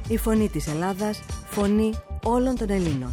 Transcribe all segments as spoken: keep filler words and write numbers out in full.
Η φωνή της Ελλάδας, φωνή όλων των Ελλήνων.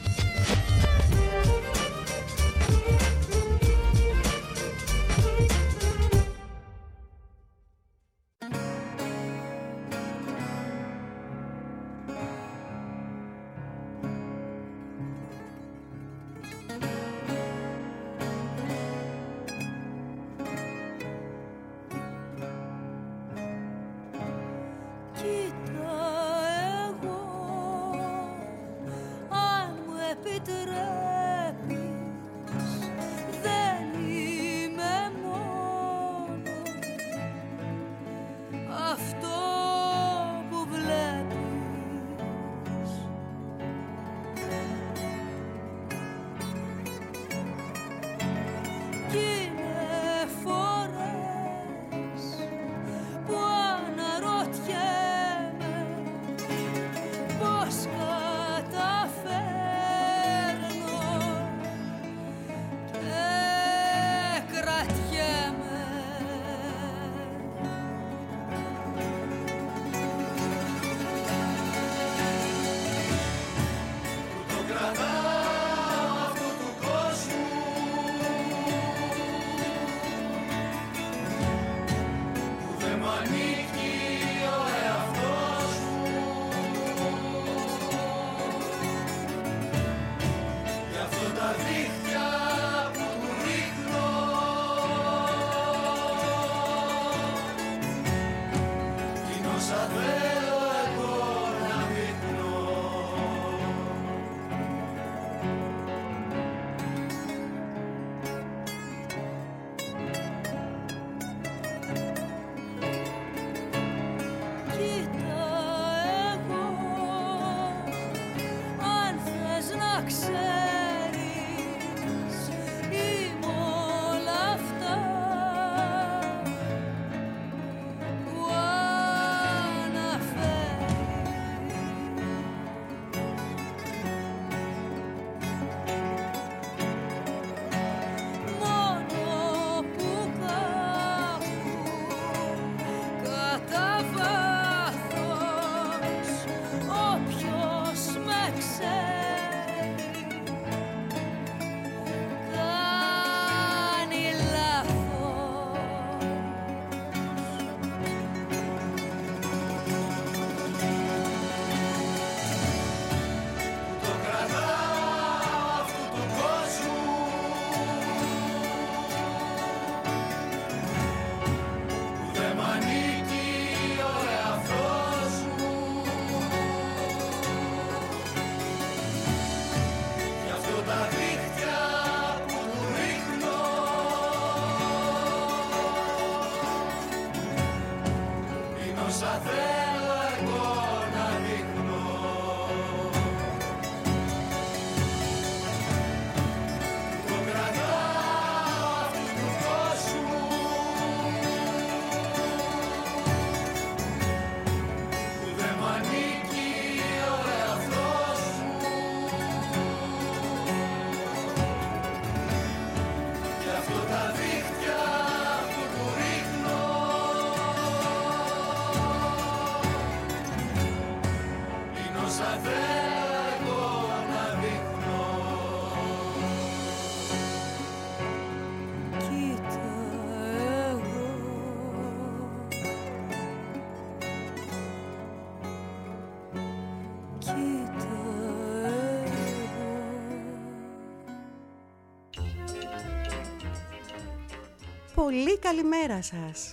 Πολύ καλημέρα σας.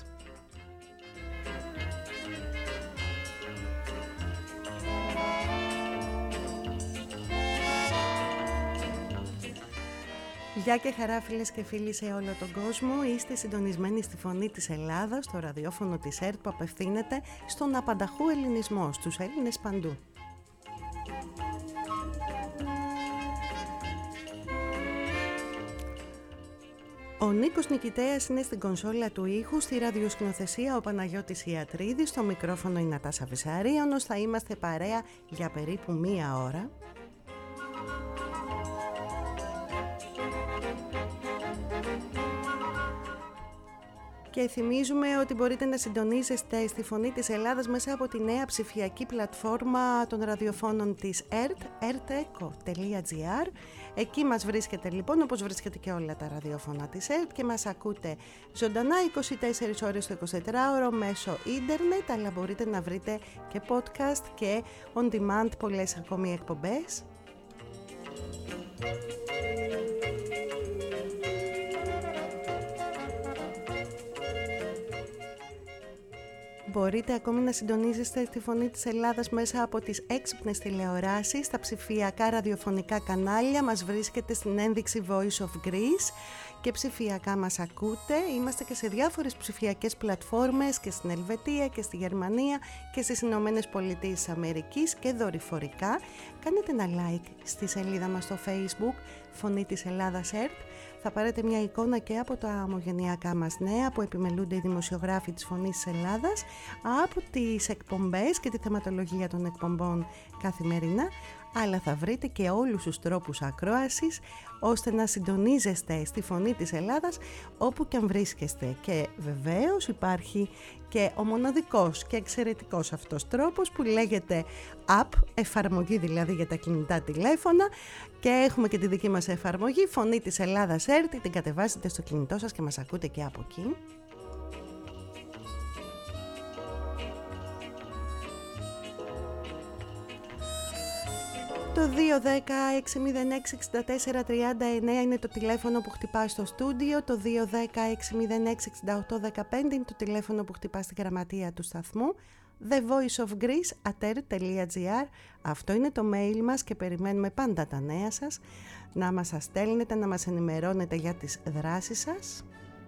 Γεια και χαρά φίλες και φίλοι σε όλο τον κόσμο. Είστε συντονισμένοι στη φωνή της Ελλάδας, στο ραδιόφωνο της ΕΡΤ που απευθύνεται στον απανταχού ελληνισμό, στους Έλληνες παντού. Ο Νίκος Νικητέας είναι στην κονσόλα του ήχου, στη ραδιοσκηνοθεσία ο Παναγιώτης Ιατρίδης, στο μικρόφωνο η Νατάσα Βυσαρίωνος. Θα είμαστε παρέα για περίπου μία ώρα. Και θυμίζουμε ότι μπορείτε να συντονίζεστε στη Φωνή της Ελλάδας μέσα από τη νέα ψηφιακή πλατφόρμα των ραδιοφώνων της ΕΡΤ, ερτεκο τελεία τζι άρ. Εκεί μας βρίσκεται λοιπόν, όπως βρίσκεται και όλα τα ραδιόφωνα της ΕΡΤ, και μας ακούτε ζωντανά είκοσι τέσσερις ώρες το εικοσιτετράωρο μέσω ίντερνετ, αλλά μπορείτε να βρείτε και podcast και on demand πολλές ακόμη εκπομπές. Μπορείτε ακόμη να συντονίζεστε στη Φωνή της Ελλάδας μέσα από τις έξυπνες τηλεοράσεις, τα ψηφιακά ραδιοφωνικά κανάλια. Μας βρίσκεται στην ένδειξη Voice of Greece και ψηφιακά μας ακούτε. Είμαστε και σε διάφορες ψηφιακές πλατφόρμες και στην Ελβετία και στη Γερμανία και στις Ηνωμένες Πολιτείες Αμερικής και δορυφορικά. Κάνετε ένα like στη σελίδα μας στο Facebook, Φωνή της Ελλάδας ΕΡΤ. Θα πάρετε μια εικόνα και από τα ομογενειακά μας νέα που επιμελούνται οι δημοσιογράφοι της Φωνής της Ελλάδας, από τις εκπομπές και τη θεματολογία των εκπομπών καθημερινά, αλλά θα βρείτε και όλους τους τρόπους ακρόασης ώστε να συντονίζεστε στη Φωνή της Ελλάδας όπου και αν βρίσκεστε. Και βεβαίως υπάρχει και ο μοναδικός και εξαιρετικός αυτός τρόπος που λέγεται app, εφαρμογή δηλαδή για τα κινητά τηλέφωνα, και έχουμε και τη δική μας εφαρμογή Φωνή της Ελλάδας ΕΡΤ, την κατεβάσετε στο κινητό σας και μας ακούτε και από εκεί. Το δύο ένα μηδέν έξι μηδέn έξι εξήντα τέσσερα τριάντα εννέα είναι το τηλέφωνο που χτυπά στο στούντιο, το δύο ένα έξι μηδέν έξι εξήντα οκτώ δεκαπέντε είναι το τηλέφωνο που χτυπά στην γραμματεία του σταθμού. The Voice of Greece, ater τελεία τζι άρ, αυτό είναι το mail μας και περιμένουμε πάντα τα νέα σας, να μας τα στέλνετε, να μας ενημερώνετε για τις δράσεις σας.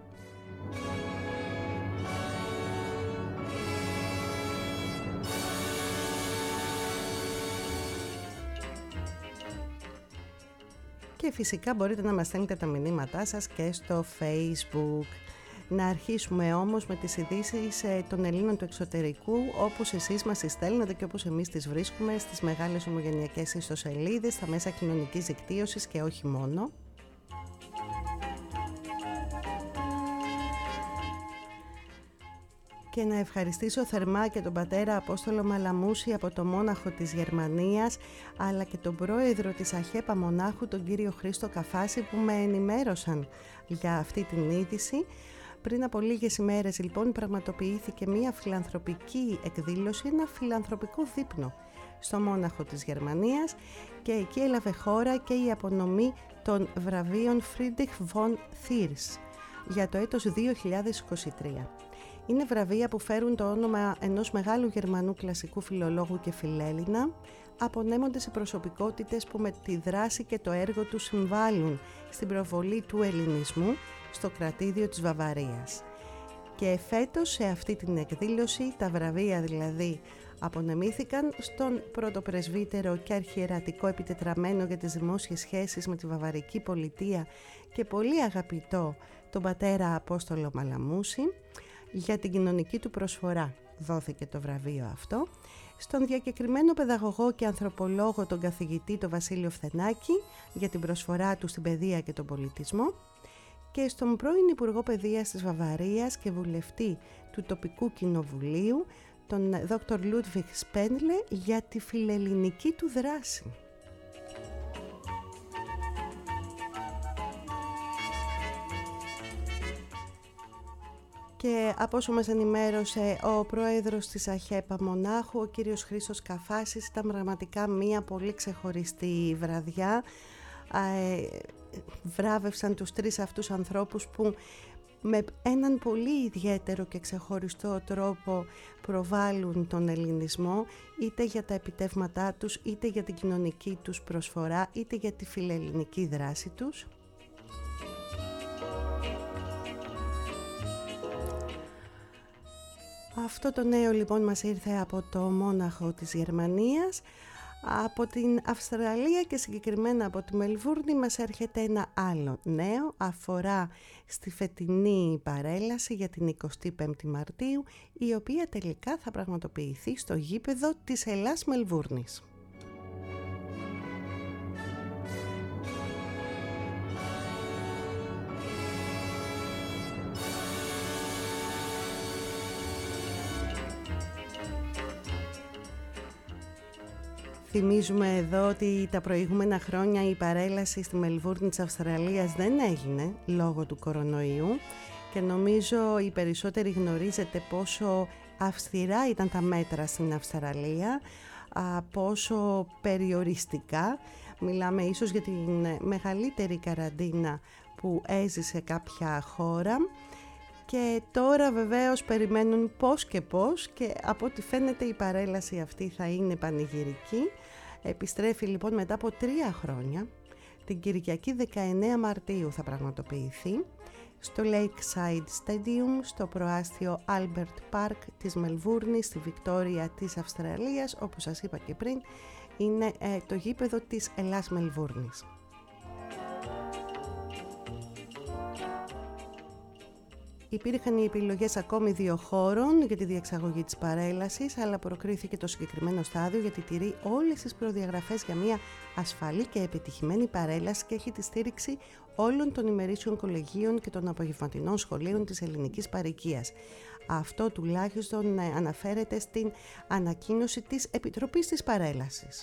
Και φυσικά μπορείτε να μας στέλνετε τα μηνύματά σας και στο Facebook. Να αρχίσουμε όμως με τις ειδήσεις των Ελλήνων του εξωτερικού, όπως εσείς μας τις στέλνετε και όπως εμείς τις βρίσκουμε στις μεγάλες ομογενειακές ιστοσελίδες, στα μέσα κοινωνικής δικτύωσης και όχι μόνο. Και να ευχαριστήσω θερμά και τον πατέρα Απόστολο Μαλαμούση από το Μόναχο της Γερμανίας, αλλά και τον πρόεδρο της ΑΧΕΠΑ Μονάχου, τον κύριο Χρήστο Καφάση, που με ενημέρωσαν για αυτή την είδηση. Πριν από λίγες ημέρες λοιπόν πραγματοποιήθηκε μια φιλανθρωπική εκδήλωση, ένα φιλανθρωπικό δείπνο στο Μόναχο της Γερμανίας, και εκεί έλαβε χώρα και η απονομή των βραβείων Friedrich von Thiers για το έτος δύο χιλιάδες είκοσι τρία. Είναι βραβεία που φέρουν το όνομα ενός μεγάλου Γερμανού κλασικού φιλολόγου και φιλέλληνα, απονέμονται σε προσωπικότητες που με τη δράση και το έργο τους συμβάλλουν στην προβολή του ελληνισμού στο κρατήδιο της Βαβαρίας. Και φέτος σε αυτή την εκδήλωση τα βραβεία δηλαδή απονεμήθηκαν στον πρωτοπρεσβύτερο και αρχιερατικό επιτετραμένο για τις δημόσιες σχέσεις με τη Βαβαρική Πολιτεία και πολύ αγαπητό τον πατέρα Απόστολο Μαλαμούση. Για την κοινωνική του προσφορά δόθηκε το βραβείο αυτό, στον διακεκριμένο παιδαγωγό και ανθρωπολόγο τον καθηγητή τον Βασίλειο Φθενάκη για την προσφορά του στην παιδεία και τον πολιτισμό, και στον πρώην Υπουργό Παιδείας της Βαβαρίας και βουλευτή του τοπικού κοινοβουλίου τον δόκτωρ Λούντβιχ Σπέντλε για τη φιλελληνική του δράση. Και από όσο μας ενημέρωσε ο πρόεδρος της ΑΧΕΠΑ Μονάχου, ο κύριος Χρήστος Καφάσης, ήταν πραγματικά μία πολύ ξεχωριστή βραδιά. Ε, βράβευσαν τους τρεις αυτούς ανθρώπους που με έναν πολύ ιδιαίτερο και ξεχωριστό τρόπο προβάλλουν τον ελληνισμό, είτε για τα επιτεύγματά τους, είτε για την κοινωνική τους προσφορά, είτε για τη φιλελληνική δράση τους. Αυτό το νέο λοιπόν μας ήρθε από το Μόναχο της Γερμανίας. Από την Αυστραλία και συγκεκριμένα από τη Μελβούρνη μας έρχεται ένα άλλο νέο, αφορά στη φετινή παρέλαση για την εικοστή πέμπτη Μαρτίου, η οποία τελικά θα πραγματοποιηθεί στο γήπεδο της Ελλάς Μελβούρνης. Θυμίζουμε εδώ ότι τα προηγούμενα χρόνια η παρέλαση στη Μελβούρνη της Αυστραλίας δεν έγινε λόγω του κορονοϊού και νομίζω οι περισσότεροι γνωρίζετε πόσο αυστηρά ήταν τα μέτρα στην Αυστραλία, πόσο περιοριστικά. Μιλάμε ίσως για την μεγαλύτερη καραντίνα που έζησε κάποια χώρα. Και τώρα βεβαίως περιμένουν πώς και πώς και από ό,τι φαίνεται η παρέλαση αυτή θα είναι πανηγυρική. Επιστρέφει λοιπόν μετά από τρία χρόνια, την Κυριακή δεκαεννέα Μαρτίου θα πραγματοποιηθεί στο Lakeside Stadium, στο προάστιο Albert Park της Μελβούρνης, στη Βικτόρια της Αυστραλίας. Όπως σας είπα και πριν, είναι ε, το γήπεδο της Ελλάς Μελβούρνης. Υπήρχαν οι επιλογές ακόμη δύο χώρων για τη διεξαγωγή της παρέλασης, αλλά προκρίθηκε το συγκεκριμένο στάδιο γιατί τηρεί όλες τις προδιαγραφές για μια ασφαλή και επιτυχημένη παρέλαση και έχει τη στήριξη όλων των ημερήσιων κολεγίων και των απογευματινών σχολείων της ελληνικής παροικίας. Αυτό τουλάχιστον αναφέρεται στην ανακοίνωση της Επιτροπής της Παρέλασης.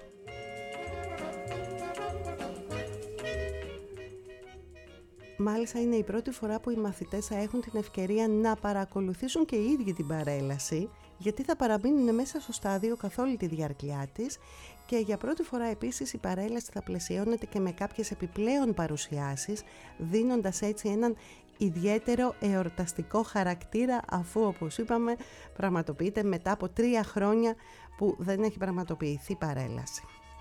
Μάλιστα είναι η πρώτη φορά που οι μαθητές θα έχουν την ευκαιρία να παρακολουθήσουν και οι ίδιοι την παρέλαση, γιατί θα παραμείνουν μέσα στο στάδιο καθ' όλη τη διάρκεια της και για πρώτη φορά επίσης η παρέλαση θα πλαισιώνεται και με κάποιες επιπλέον παρουσιάσεις, δίνοντας έτσι έναν ιδιαίτερο εορταστικό χαρακτήρα, αφού όπως είπαμε πραγματοποιείται μετά από τρία χρόνια που δεν έχει πραγματοποιηθεί παρέλαση.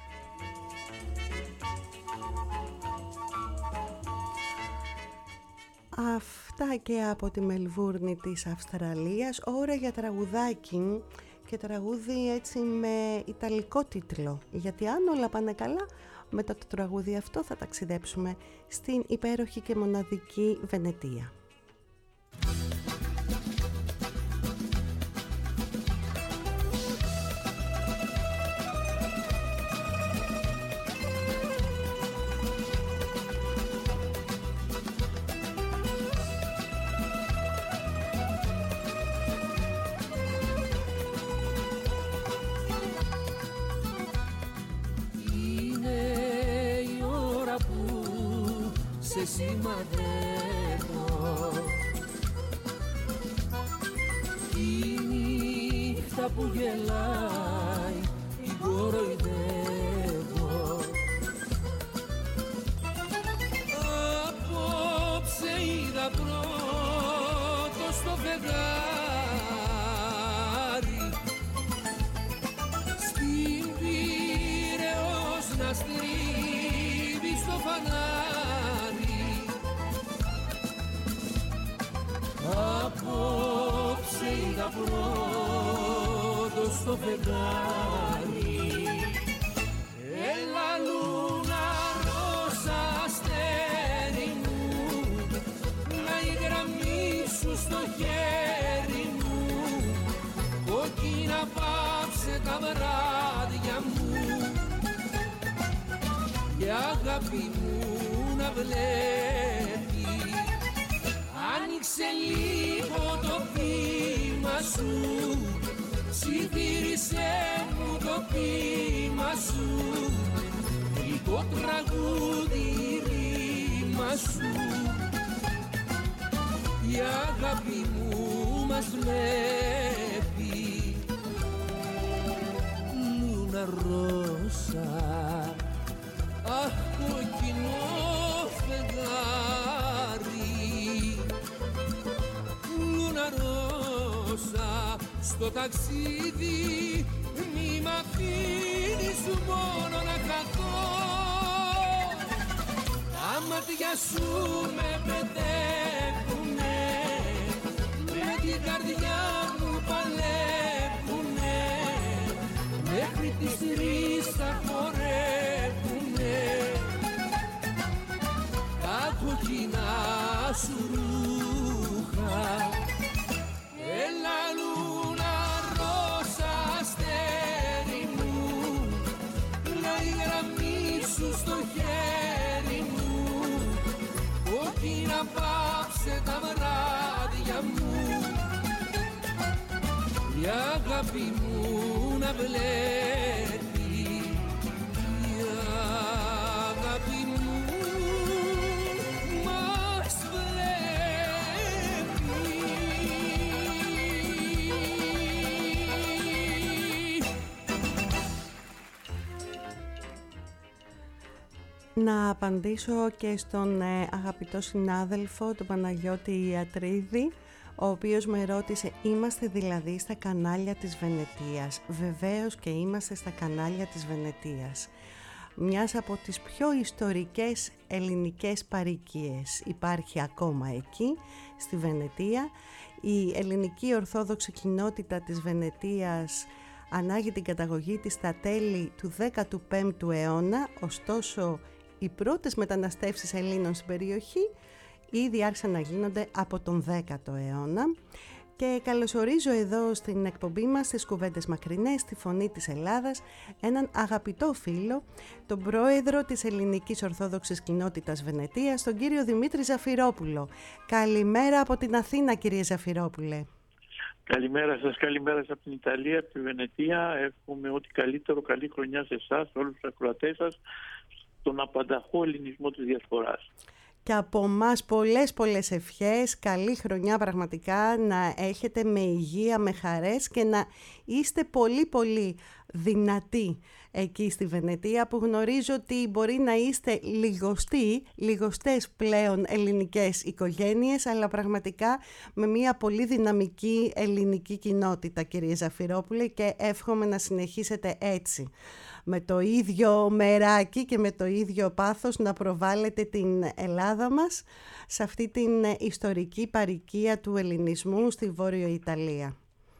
Αυτά και από τη Μελβούρνη της Αυστραλίας. Ώρα για τραγουδάκι και τραγούδι έτσι με ιταλικό τίτλο, γιατί αν όλα πάνε καλά μετά το τραγούδι αυτό θα ταξιδέψουμε στην υπέροχη και μοναδική Βενετία. Σημαδεύω η νύχτα που γελάει την κοροϊδεύω. Απόψε είδα πρώτο στο φεγγάρι στην Πειραιώς να στρίβει στο φανάρι. Απόψε είδα πρώτο στο φεγγάρι. Έλα λούνα ρώσα αστέρι μου, να η γραμμή σου στο χέρι μου, κόκκινα πάψε τα βράδια μου, η αγάπη μου να βλέπει. Άνοιξε λίγο το πείμα σου, ψιθύρισε μου το πείμα σου, γλυκό τραγούδι ρήμα σου, η αγάπη μου μας βλέπει. Λούνα ρώσα, αχ κοκκινό φεγγάρι, λούνα ρώσα, στο ταξίδι μη μ' αφήνεις μόνο να χαθώ. Τα μάτια σου με παιδεύουνε, με την καρδιά μου παλεύουνε, μέχρι τις τρεις θα χορεύουνε τα κοκκινά σου ρούχα. Έλα λούνα ρώσα αστέρι μου, να η γραμμή σου στο χέρι μου, κόκκινα πάψε τα βράδια μου, η αγάπη μου να βλέπει. Να απαντήσω και στον ε, αγαπητό συνάδελφο, τον Παναγιώτη Ιατρίδη, ο οποίος με ρώτησε, είμαστε δηλαδή στα κανάλια της Βενετίας? Βεβαίως και είμαστε στα κανάλια της Βενετίας. Μιας από τις πιο ιστορικές ελληνικές παροικίες υπάρχει ακόμα εκεί, στη Βενετία. Η ελληνική ορθόδοξη κοινότητα της Βενετίας ανάγει την καταγωγή της στα τέλη του δέκατου πέμπτου αιώνα, ωστόσο οι πρώτες μεταναστεύσεις Ελλήνων στην περιοχή ήδη άρχισαν να γίνονται από τον δέκατο αιώνα. Και καλωσορίζω εδώ στην εκπομπή μας, στις Κουβέντες Μακρινές, στη Φωνή της Ελλάδας, έναν αγαπητό φίλο, τον πρόεδρο της Ελληνικής Ορθόδοξης Κοινότητας Βενετίας, τον κύριο Δημήτρη Ζαφυρόπουλο. Καλημέρα από την Αθήνα, κύριε Ζαφυρόπουλε. Καλημέρα σας, καλημέρα σας από την Ιταλία, από τη Βενετία. Εύχομαι ό,τι καλύτερο, καλή χρονιά σε εσάς, όλους τους ακροατές σας, στον απανταχό ελληνισμό της διασποράς. Και από μας πολλές πολλές ευχές, καλή χρονιά πραγματικά, να έχετε με υγεία, με χαρές και να είστε πολύ πολύ δυνατοί εκεί στη Βενετία, που γνωρίζω ότι μπορεί να είστε λιγοστοί, λιγοστές πλέον ελληνικές οικογένειες, αλλά πραγματικά με μια πολύ δυναμική ελληνική κοινότητα, κύριε Ζαφυρόπουλε, και εύχομαι να συνεχίσετε έτσι, με το ίδιο μεράκι και με το ίδιο πάθος, να προβάλλετε την Ελλάδα μας σε αυτή την ιστορική παροικία του ελληνισμού στη Βόρειο Ιταλία.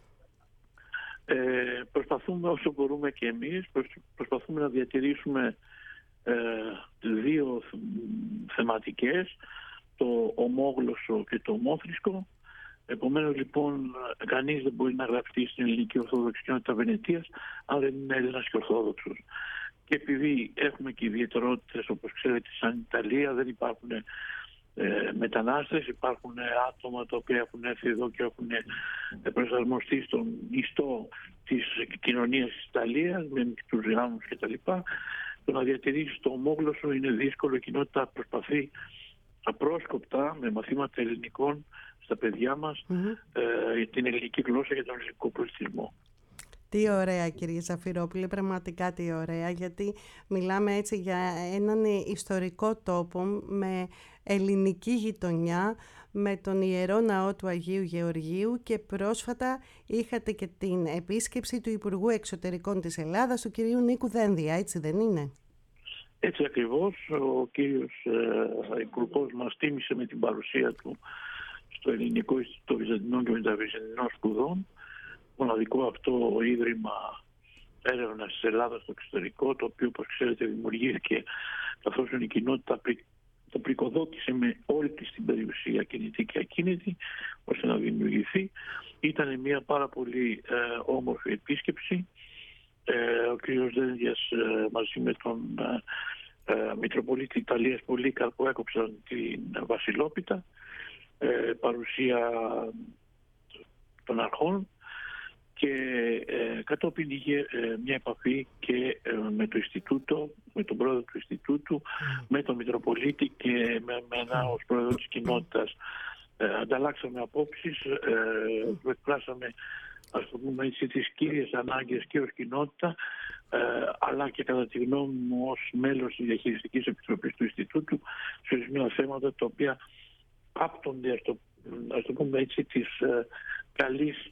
Ε, προσπαθούμε όσο μπορούμε και εμείς, προσπαθούμε να διατηρήσουμε ε, δύο θεματικές, το ομόγλωσσο και το ομόθρησκο. Επομένως λοιπόν κανείς δεν μπορεί να γραφτεί στην Ελληνική Ορθόδοξη Κοινότητα Βενετίας αν δεν είναι Έλληνας και Ορθόδοξος. Και επειδή έχουμε και ιδιαιτερότητες, όπως ξέρετε, σαν Ιταλία δεν υπάρχουν ε, μετανάστες, υπάρχουν άτομα τα οποία έχουν έρθει εδώ και έχουν προσαρμοστεί στον ιστό της κοινωνίας της Ιταλίας με μικρούς γάμους κτλ. Το να διατηρήσει το ομόγλωσσο είναι δύσκολο. Η κοινότητα προσπαθεί απρόσκοπτα με μαθήματα ελληνικών στα παιδιά μας mm-hmm. ε, την ελληνική γλώσσα και τον ελληνικό πολιτισμό. Τι ωραία, κύριε Ζαφυρόπουλε, πραγματικά τι ωραία, γιατί μιλάμε έτσι για έναν ιστορικό τόπο με ελληνική γειτονιά, με τον Ιερό Ναό του Αγίου Γεωργίου, και πρόσφατα είχατε και την επίσκεψη του Υπουργού Εξωτερικών της Ελλάδας, του κυρίου Νίκου Δένδια, έτσι δεν είναι? Έτσι ακριβώς, ο κύριος ε, Υπουργός μας τίμησε με την παρουσία του στο Ελληνικό Ινστιτούτο Βυζαντινών και Μεταβυζαντινών Σπουδών, μοναδικό αυτό ίδρυμα έρευνας της Ελλάδας στο εξωτερικό, το οποίο, όπως ξέρετε, δημιουργήθηκε καθώς η κοινότητα το πρικοδότησε με όλη της την περιουσία, κινητή και ακίνητη, ώστε να δημιουργηθεί. Ήταν μια πάρα πολύ ε, όμορφη επίσκεψη. Ε, ο κ. Δένδιας ε, μαζί με τον ε, ε, Μητροπολίτη Ιταλίας Πολύκαρπο έκοψαν την Βασιλόπιτα, ε, παρουσία των αρχών, και ε, κατόπιν είχε ε, μια επαφή και ε, με το Ινστιτούτο, με τον πρόεδρο του Ινστιτούτου, mm. με τον Μητροπολίτη και με μένα ως πρόεδρο της κοινότητας. Ε, ανταλλάξαμε απόψεις, ε, εκφράσαμε, ας το πούμε έτσι, τις κύριες ανάγκες και ως κοινότητα, ε, αλλά και κατά τη γνώμη μου ως μέλος της Διαχειριστικής Επιτροπής του Ινστιτούτου, σε ορισμένα θέματα τα οποία άπτονται, ας το, ας το πούμε έτσι, της ε, καλής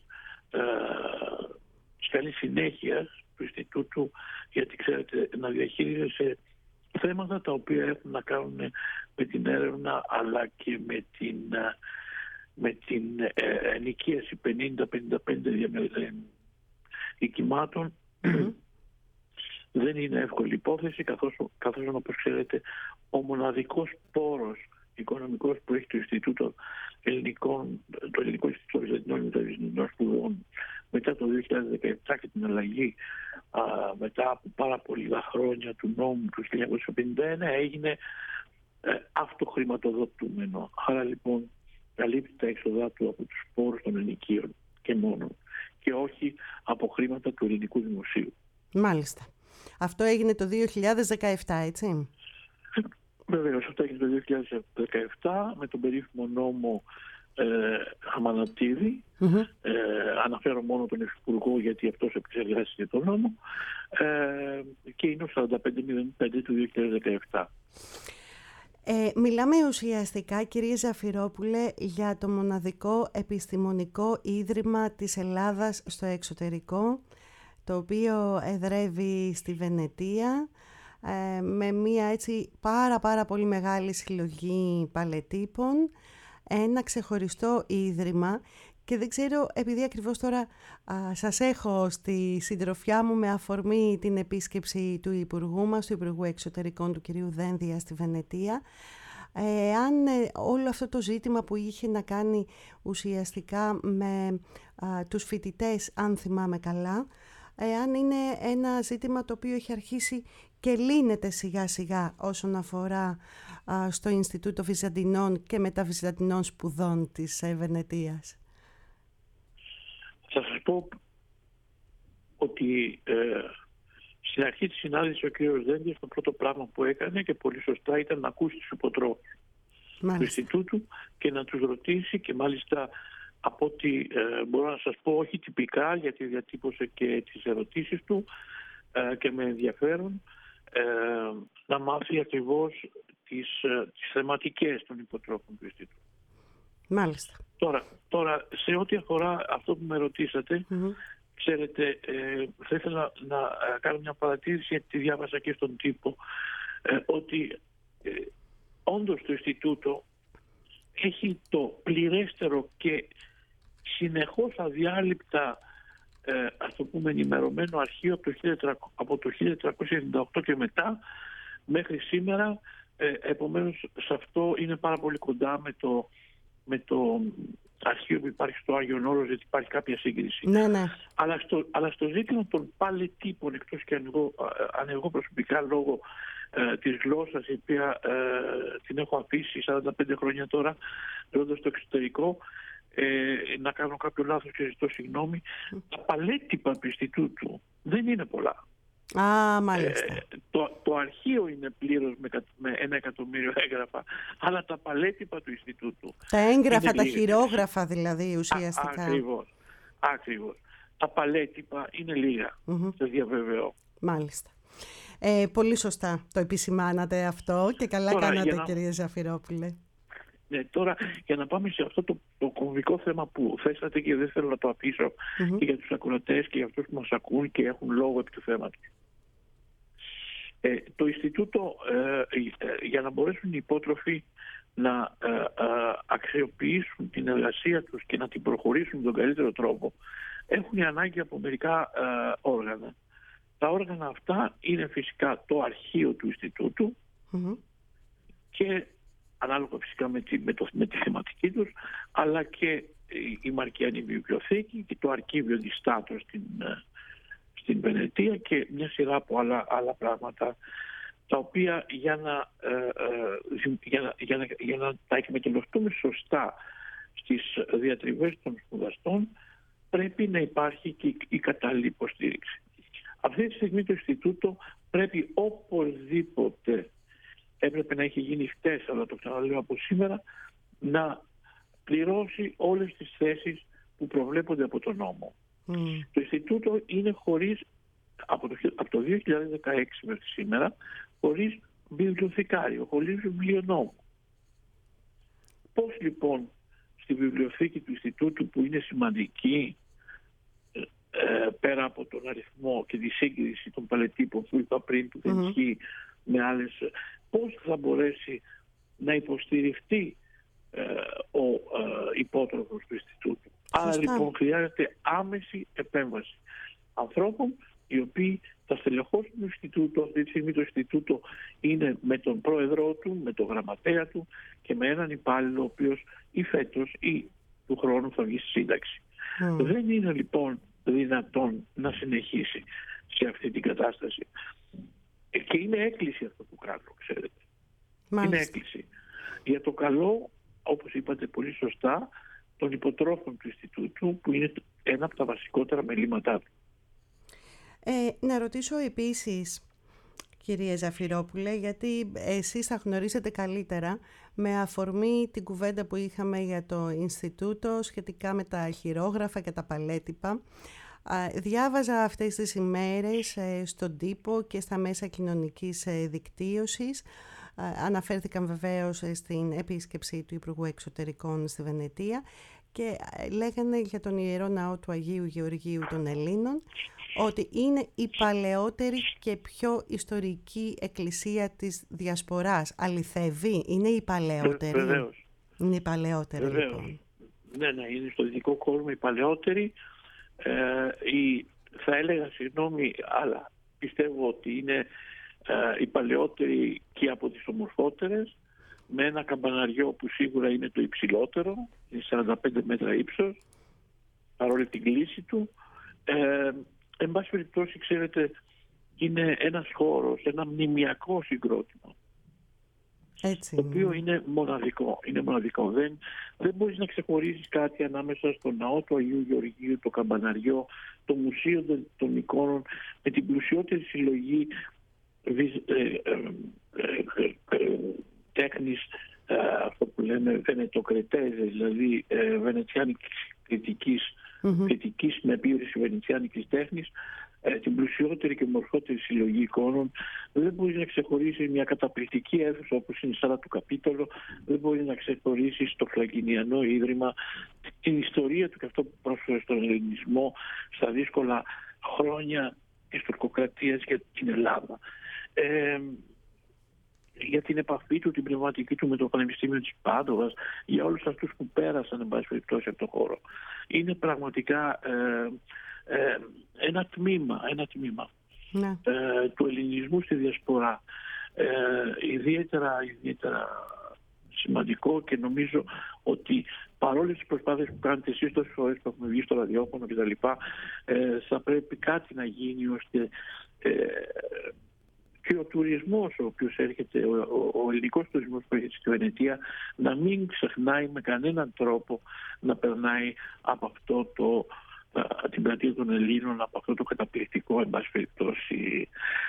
της καλής συνέχειας του Ινστιτούτου, γιατί ξέρετε να διαχειρίζεσαι θέματα τα οποία έχουν να κάνουν με την έρευνα αλλά και με την, με την ενοικίαση πενήντα με πενήντα πέντε οικημάτων. Mm-hmm. Δεν είναι εύκολη υπόθεση, καθώς, καθώς όπως ξέρετε ο μοναδικός πόρος οικονομικός που έχει το Ινστιτούτο Ελληνικών, το Ελληνικό Ινστιτούτο Βυζαντινών και Μεταβυζαντινών Σπουδών μετά το δύο χιλιάδες δεκαεπτά και την αλλαγή α, μετά από πάρα πολλά χρόνια του νόμου του χίλια εννιακόσια πενήντα ένα έγινε ε, αυτοχρηματοδοτούμενο. Άρα λοιπόν καλύπτει τα έξοδά του από τους πόρους των ενοικίων και μόνο, και όχι από χρήματα του ελληνικού δημοσίου. Μάλιστα. Αυτό έγινε το δύο χιλιάδες δεκαεπτά, έτσι? Βεβαίως, αυτό έγινε το δύο χιλιάδες δεκαεπτά με τον περίφημο νόμο ε, Χαμανατίδη, mm-hmm. ε, αναφέρω μόνο τον Υφυπουργό γιατί αυτός επεξεργάστηκε τον νόμο, ε, και είναι ο σαράντα πέντε μηδέν πέντε του δύο χιλιάδες δεκαεπτά. Ε, μιλάμε ουσιαστικά, κύριε Ζαφυρόπουλε, για το μοναδικό επιστημονικό ίδρυμα της Ελλάδας στο εξωτερικό, το οποίο εδρεύει στη Βενετία, ε, με μια έτσι πάρα πάρα πολύ μεγάλη συλλογή παλετήπων, ένα ξεχωριστό ίδρυμα. Και δεν ξέρω, επειδή ακριβώς τώρα α, σας έχω στη συντροφιά μου με αφορμή την επίσκεψη του Υπουργού μας, του Υπουργού Εξωτερικών, του κυρίου Δένδια στη Βενετία, ε, αν ε, όλο αυτό το ζήτημα που είχε να κάνει ουσιαστικά με α, τους φοιτητές, αν θυμάμαι καλά, ε, αν είναι ένα ζήτημα το οποίο έχει αρχίσει και λύνεται σιγά σιγά όσον αφορά α, στο Ινστιτούτο Βυζαντινών και Μεταβυζαντινών Σπουδών της ε, Βενετίας. Θα σας πω ότι ε, στην αρχή της συνάντησης ο κ. Δένδιας το πρώτο πράγμα που έκανε, και πολύ σωστά, ήταν να ακούσει τους υποτρόφους του Ινστιτούτου και να τους ρωτήσει, και μάλιστα από ό,τι ε, μπορώ να σας πω, όχι τυπικά, γιατί διατύπωσε και τις ερωτήσεις του ε, και με ενδιαφέρον, ε, να μάθει ακριβώς τις, ε, τις θεματικές των υποτρόφων του Ινστιτούτου. Μάλιστα. Τώρα, τώρα, σε ό,τι αφορά αυτό που με ρωτήσατε, mm-hmm. ξέρετε, ε, θα ήθελα να ε, κάνω μια παρατήρηση, γιατί τη διάβασα και στον τύπο, ε, ότι ε, όντως το Ινστιτούτο έχει το πληρέστερο και συνεχώς αδιάλειπτα, ε, ας το πούμε, ενημερωμένο αρχείο από το, χίλια τετρακόσια, από το χίλια τετρακόσια ενενήντα οκτώ και μετά μέχρι σήμερα. Ε, επομένως, σε αυτό είναι πάρα πολύ κοντά με το με το αρχείο που υπάρχει στο Άγιον Όρος, γιατί υπάρχει κάποια σύγκριση. Ναι, ναι. Αλλά, στο, αλλά στο ζήτημα των παλαιτήπων, εκτός και αν εγώ, αν εγώ προσωπικά λόγω ε, της γλώσσας, η οποία ε, την έχω αφήσει σαράντα πέντε χρόνια τώρα, ζώντας στο εξωτερικό, ε, να κάνω κάποιο λάθος και ζητώ συγγνώμη, mm. τα παλέτυπα του Ινστιτούτου δεν είναι πολλά. Α, μάλιστα. Ε, το, το αρχείο είναι πλήρως με, με ένα εκατομμύριο έγγραφα, αλλά τα παλέτυπα του Ινστιτούτου... Τα έγγραφα, τα λίγες. χειρόγραφα δηλαδή ουσιαστικά. Α, ακριβώς, ακριβώς. Τα παλέτυπα είναι λίγα, mm-hmm. σας διαβεβαιώ. Μάλιστα. Ε, πολύ σωστά το επισημάνατε αυτό και καλά τώρα, κάνατε να... κύριε Ζαφυρόπουλε. Ναι, τώρα για να πάμε σε αυτό το, το κομβικό θέμα που θέσατε και δεν θέλω να το αφήσω mm-hmm. και για τους ακροατές και για αυτούς που μας ακούν και έχουν λόγο επί του θέματος. Ε, το Ινστιτούτο, ε, ε, για να μπορέσουν οι υπότροφοι να ε, ε, αξιοποιήσουν την εργασία τους και να την προχωρήσουν με τον καλύτερο τρόπο, έχουν ανάγκη από μερικά ε, όργανα. Τα όργανα αυτά είναι φυσικά το αρχείο του Ινστιτούτου mm-hmm. και ανάλογα φυσικά με τη, με, το, με τη θεματική τους, αλλά και η Μαρκιανή Βιβλιοθήκη και το Αρκίβιο της Στάτου στην, στην Βενετία και μια σειρά από άλλα, άλλα πράγματα, τα οποία για να, ε, ε, για να, για να, για να τα εκμεταλλευτούμε σωστά στις διατριβές των σπουδαστών, πρέπει να υπάρχει και η κατάλληλη υποστήριξη. Αυτή τη στιγμή το Ινστιτούτο πρέπει οπωσδήποτε, έπρεπε να έχει γίνει χτες, αλλά το ξαναλέω από σήμερα, να πληρώσει όλες τις θέσεις που προβλέπονται από τον νόμο. Mm. Το Ινστιτούτο είναι χωρίς, από το, από το δύο χιλιάδες δεκαέξι μέχρι σήμερα, χωρίς βιβλιοθηκάριο, χωρίς βιβλιονόμο. Πώς λοιπόν στη βιβλιοθήκη του Ινστιτούτου, που είναι σημαντική, ε, πέρα από τον αριθμό και τη σύγκριση των παλαιτήπων που είπα πριν, που δεν ισχύει mm. με άλλες, πώς θα μπορέσει να υποστηριχτεί ε, ο ε, υπότροφος του Ινστιτούτου. Άρα λοιπόν χρειάζεται άμεση επέμβαση ανθρώπων οι οποίοι θα στελεχώσουν το Ινστιτούτο. Αυτή τη στιγμή το Ινστιτούτο είναι με τον πρόεδρό του, με τον γραμματέα του και με έναν υπάλληλο ο οποίος ή φέτος ή του χρόνου θα βγει στη σύνταξη. Mm. Δεν είναι λοιπόν δυνατόν να συνεχίσει σε αυτή την κατάσταση. Και είναι έκκληση αυτό που κάνω, ξέρετε. Μάλιστα. Είναι έκκληση. Για το καλό, όπως είπατε πολύ σωστά, των υποτρόφων του Ινστιτούτου, που είναι ένα από τα βασικότερα μελήματά του. Ε, να ρωτήσω επίσης, Κύριε Ζαφυρόπουλε, γιατί εσείς θα γνωρίζετε καλύτερα με αφορμή την κουβέντα που είχαμε για το Ινστιτούτο σχετικά με τα χειρόγραφα και τα παλέτυπα. Διάβαζα αυτές τις ημέρες στον τύπο και στα μέσα κοινωνικής δικτύωσης. Αναφέρθηκαν βεβαίως στην επίσκεψη του Υπουργού Εξωτερικών στη Βενετία και λέγανε για τον Ιερό Ναό του Αγίου Γεωργίου των Ελλήνων ότι είναι η παλαιότερη και πιο ιστορική εκκλησία της Διασποράς. Αληθεύει, είναι η παλαιότερη. Βεβαίως. Είναι η παλαιότερη. Βεβαίως. Λοιπόν. Ναι, ναι, είναι στο δυτικό κόσμο η παλαιότερη. Ε, η, θα έλεγα συγγνώμη, αλλά πιστεύω ότι είναι ε, η παλαιότερη και από τις ομορφότερες, με ένα καμπαναριό που σίγουρα είναι το υψηλότερο, είναι σαράντα πέντε μέτρα ύψος, παρόλη την κλίση του. Ε, εν πάση περιπτώσει, ξέρετε, είναι ένας χώρος, ένα μνημιακό συγκρότημα. Έτσι. Το οποίο είναι μοναδικό. Είναι μοναδικό. Δεν, δεν μπορείς να ξεχωρίσεις κάτι ανάμεσα στο ναό του Αγίου Γεωργίου, το καμπαναριό, το μουσείο των, των εικόνων, με την πλουσιότερη συλλογή ε, ε, ε, ε, τέχνης, ε, αυτό που λέμε βενετοκρετέζε, δηλαδή ε, βενετσιάνικης κριτικής, mm-hmm. κριτικής με επίρρηση βενετσιάνικης τέχνης, ε, την πλουσιότερη και μορφότερη συλλογή εικόνων. Δεν μπορεί να ξεχωρίσει μια καταπληκτική αίθουσα όπως είναι η Σάλα του Καπίτολο, δεν μπορεί να ξεχωρίσει το Φλαγκινιανό Ίδρυμα, την ιστορία του και αυτό που πρόσφερε στον ελληνισμό στα δύσκολα χρόνια της τουρκοκρατίας για την Ελλάδα. Ε, για την επαφή του, την πνευματική του με το Πανεπιστήμιο της Πάντοβας, για όλους αυτούς που πέρασαν εν πάση περιπτώσει από τον χώρο. Είναι πραγματικά ε, ε, ένα τμήμα, ένα τμήμα ναι. ε, του ελληνισμού στη Διασπορά. Ε, ιδιαίτερα, ιδιαίτερα σημαντικό, και νομίζω ότι παρόλες τις προσπάθειες που κάνετε εσείς τόσες φορές που έχουμε βγει στο ραδιόφωνο κτλ., ε, θα πρέπει κάτι να γίνει ώστε ε, και ο τουρισμός ο οποίος έρχεται, ο, ο, ο ελληνικός τουρισμός που έρχεται στη Βενετία, να μην ξεχνάει με κανέναν τρόπο να περνάει από αυτό το, α, την πλατεία των Ελλήνων, από αυτό το καταπληκτικό, εν πάση περιπτώσει,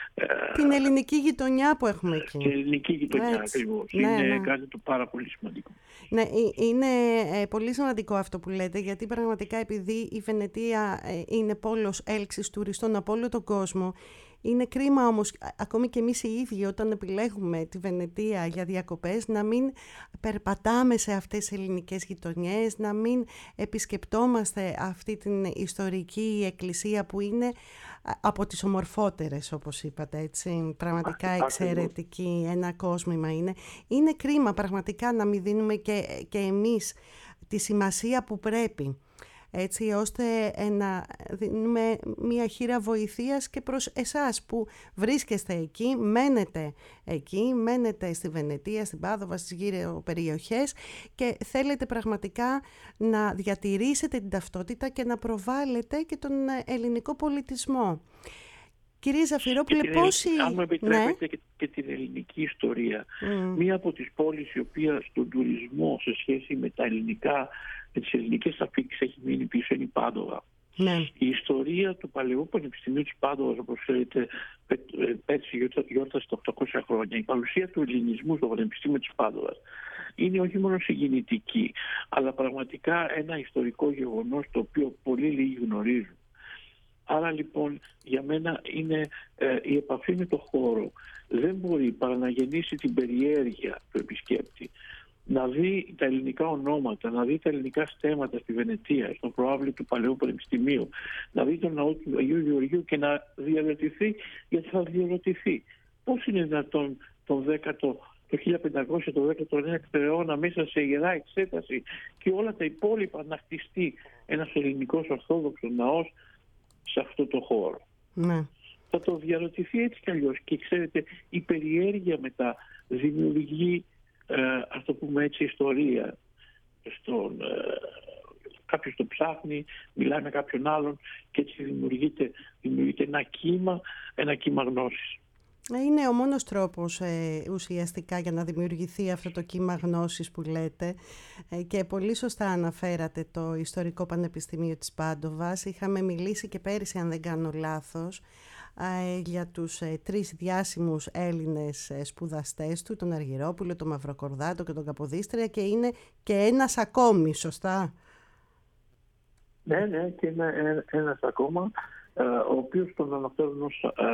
την ελληνική γειτονιά που έχουμε εκεί. Την ελληνική γειτονιά ακριβώς. Ναι, είναι ναι. κάτι το πάρα πολύ σημαντικό. Ναι, είναι πολύ σημαντικό αυτό που λέτε, γιατί πραγματικά επειδή η Βενετία είναι πόλος έλξης τουριστών από όλο τον κόσμο, είναι κρίμα όμως ακόμη και εμείς οι ίδιοι όταν επιλέγουμε τη Βενετία για διακοπές να μην περπατάμε σε αυτές τις ελληνικές γειτονιές, να μην επισκεπτόμαστε αυτή την ιστορική εκκλησία που είναι από τις ομορφότερες, όπως είπατε, έτσι, πραγματικά εξαιρετική, ένα κόσμημα είναι. Είναι κρίμα πραγματικά να μην δίνουμε και, και εμείς τη σημασία που πρέπει, έτσι ώστε να δίνουμε μια χείρα βοηθείας και προς εσάς που βρίσκεστε εκεί, μένετε εκεί, μένετε στη Βενετία, στην Πάδοβα, στις γύρω περιοχές και θέλετε πραγματικά να διατηρήσετε την ταυτότητα και να προβάλλετε και τον ελληνικό πολιτισμό. Κύριε Ζαφυρόπουλε, πόσοι... Αν μου επιτρέπετε ναι. και, και την ελληνική ιστορία. Mm. Μία από τις πόλεις η οποία στον τουρισμό σε σχέση με τα ελληνικά, με τις ελληνικές αφήξεις έχει μείνει πίσω είναι η Πάντοβα. Ναι. Η ιστορία του Παλαιού Πανεπιστημίου της Πάντοβας, όπως ξέρετε, πέρσι γιόρτασε τα οκτακόσια χρόνια. Η παρουσία του ελληνισμού στο Πανεπιστήμιο της Πάντοβας είναι όχι μόνο συγκινητική, αλλά πραγματικά ένα ιστορικό γεγονός το οποίο πολύ λίγοι γνωρίζουν. Άρα λοιπόν για μένα είναι ε, η επαφή με το χώρο δεν μπορεί παρά να γεννήσει την περιέργεια του επισκέπτη, να δει τα ελληνικά ονόματα, να δει τα ελληνικά στέματα στη Βενετία, στον προάβλιο του Παλαιού Πανεπιστημίου, να δει τον ναό του Αγίου Γεωργίου και να διαρωτηθεί, γιατί θα διαρωτηθεί πώς είναι δυνατόν τον δέκατο το χίλια πεντακόσια, το δέκατο ένατο αιώνα μέσα σε ιερά εξέταση και όλα τα υπόλοιπα να χτιστεί ένας ελληνικός ορθόδοξος ναός σε αυτό το χώρο. Ναι. Θα το διαρωτηθεί έτσι κι αλλιώς και ξέρετε η περιέργεια μετά δημιουργεί ε, ας το πούμε έτσι ιστορία. Στον, ε, κάποιος το ψάχνει, μιλάει με κάποιον άλλον και έτσι δημιουργείται, δημιουργείται ένα κύμα, ένα κύμα γνώσης. Είναι ο μόνος τρόπος ε, ουσιαστικά για να δημιουργηθεί αυτό το κύμα γνώσης που λέτε ε, και πολύ σωστά αναφέρατε το Ιστορικό Πανεπιστημίο της Πάντοβας. Είχαμε μιλήσει και πέρυσι, αν δεν κάνω λάθος, ε, για τους ε, τρεις διάσημους Έλληνες ε, σπουδαστές του, τον Αργυρόπουλο, τον Μαυροκορδάτο και τον Καποδίστρια, και είναι και ένας ακόμη, σωστά? Ναι, ναι, και είναι ένας ακόμα, ε, ο οποίος τον αναφέρουν ως, ε,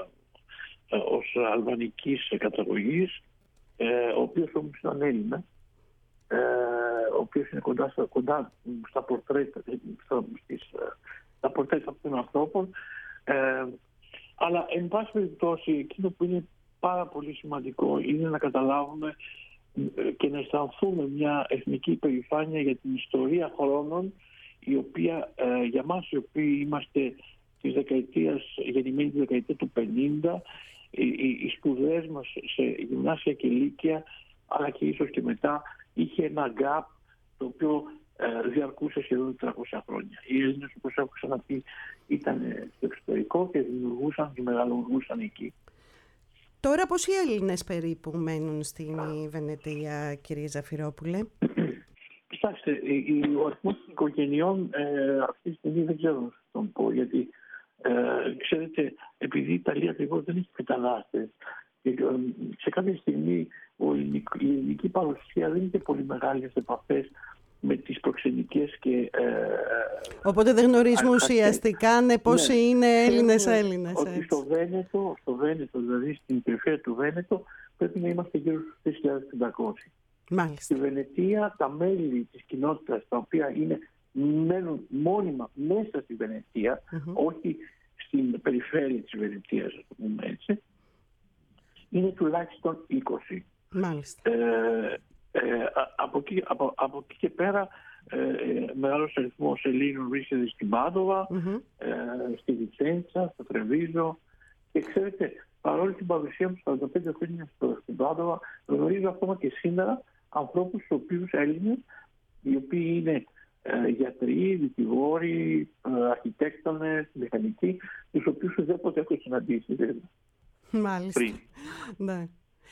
ε, ως αλβανικής καταγωγής, ε, ο οποίος όμως ήταν Έλληνα, ε, ο οποίος είναι κοντά στα, κοντά στα πορτρέτα, στα, στις, στα πορτρέτα αυτών των ανθρώπων. Ε, αλλά εν πάση περιπτώσει, εκείνο που είναι πάρα πολύ σημαντικό είναι να καταλάβουμε και να αισθανθούμε μια εθνική υπερηφάνεια για την ιστορία χρόνων, η οποία ε, για μας οι οποίοι είμαστε της δεκαετίας, γεννημένοι τη δεκαετία του πενήντα, οι, οι, οι σπουδές μας σε γυμνάσια και λύκεια, αλλά και ίσως και μετά, είχε ένα gap το οποίο ε, διαρκούσε σχεδόν τριακόσια χρόνια. Οι Έλληνες, όπως έχω ξαναπεί, ήταν στο εξωτερικό και δημιουργούσαν και μεγαλουργούσαν εκεί. Τώρα πόσοι Έλληνες περίπου μένουν στην Βενετία, κύριε Ζαφυρόπουλε? Κοιτάξτε, ο αριθμός των οικογενειών ε, αυτή τη στιγμή δεν ξέρω να τον πω, γιατί ε, ξέρετε, επειδή η Ιταλία ακριβώς δεν έχει μετανάστες, σε κάποια στιγμή ο, η ελληνική παρουσία δεν είναι πολύ μεγάλη σε επαφές με τις προξενικές και... Ε, Οπότε δεν γνωρίζουμε α, ουσιαστικά ναι, πόσοι ναι, είναι Έλληνες-Έλληνες. Ότι στο Βένετο, στο Βένετο, δηλαδή στην περιφέρεια του Βένετο, πρέπει να είμαστε γύρω στους τρεις χιλιάδες πεντακόσιοι. Μάλιστα. Στη Βενετία, τα μέλη της κοινότητας, τα οποία είναι, μένουν μόνιμα μέσα στη Βενετία, mm-hmm. όχι στην περιφέρεια της Βενετίας, ας το πούμε έτσι, είναι τουλάχιστον είκοσι. Μάλιστα. Ε, ε, από, εκεί, από, από εκεί και πέρα, ε, μεγάλος αριθμός Ελλήνων βρίσκεται στην Πάδοβα, mm-hmm. ε, στη Βιτσέντσα, στο Τρεβίζο, και ξέρετε, παρόλη την παρουσία μου σαράντα πέντε χρόνια στην Πάδοβα, γνωρίζω ακόμα και σήμερα ανθρώπους, τους οποίους Έλληνες, οι οποίοι είναι ε, γιατροί, δικηγόροι, ε, αρχιτέκτονες, μηχανικοί, τους οποίους ουδέποτε έχω συναντήσει. Μάλιστα. Πριν. Ναι.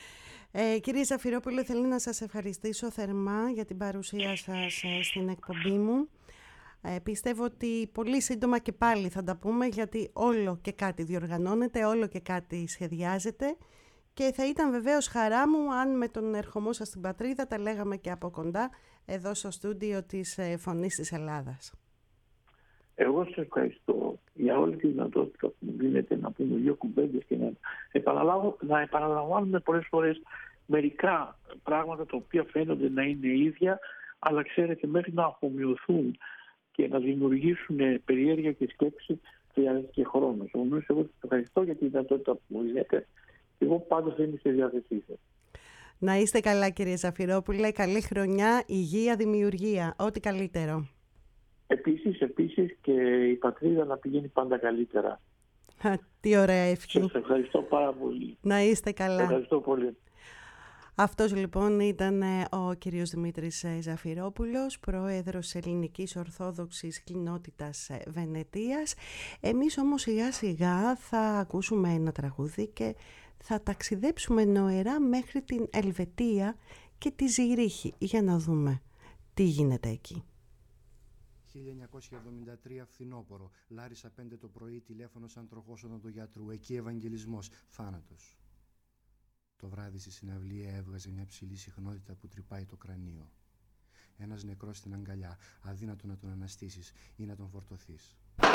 Ε, κύριε Ζαφυρόπουλε, θέλω να σας ευχαριστήσω θερμά για την παρουσία σας ε, στην εκπομπή μου. Ε, πιστεύω ότι πολύ σύντομα και πάλι θα τα πούμε, γιατί όλο και κάτι διοργανώνεται, όλο και κάτι σχεδιάζεται, και θα ήταν βεβαίως χαρά μου αν με τον ερχομό σας στην πατρίδα τα λέγαμε και από κοντά εδώ στο στούντιο της ε, Φωνής της Ελλάδας. Εγώ σας ευχαριστώ για όλη τη δυνατότητα που μου δίνετε να πούμε δύο κουβέντες και να, επαναλάβω, να επαναλαμβάνουμε πολλές φορές μερικά πράγματα τα οποία φαίνονται να είναι ίδια, αλλά ξέρετε, μέχρι να αφομοιωθούν και να δημιουργήσουν περιέργεια και σκέψη χρειάζεται και χρόνος. Όμως εγώ σας ευχαριστώ για τη δυνατότητα που μου δίνετε. Εγώ πάντως είμαι στη διάθεσή σας. Να είστε καλά, κύριε Ζαφυρόπουλε. Καλή χρονιά, υγεία, δημιουργία. Ό,τι καλύτερο. Επίσης, επίσης και η πατρίδα να πηγαίνει πάντα καλύτερα. Α, τι ωραία ευχή. Σας ευχαριστώ πάρα πολύ. Να είστε καλά. Ευχαριστώ πολύ. Αυτός λοιπόν ήταν ο κύριος Δημήτρης Ζαφυρόπουλος, πρόεδρος Ελληνικής Ορθόδοξης Κοινότητας Βενετίας. Εμείς όμως σιγά σιγά θα ακούσουμε ένα τραγούδι και θα ταξιδέψουμε νοερά μέχρι την Ελβετία και τη Ζηρίχη για να δούμε τι γίνεται εκεί. χίλια εννιακόσια εβδομήντα τρία φθινόπωρο, Λάρισα πέντε το πρωί, τηλέφωνο σαν τροχόσοδο του γιατρού, εκεί Ευαγγελισμός, θάνατος. Το βράδυ στη συναυλία έβγαζε μια ψηλή συχνότητα που τρυπάει το κρανίο. Ένας νεκρός στην αγκαλιά, αδύνατο να τον αναστήσεις ή να τον φορτωθείς.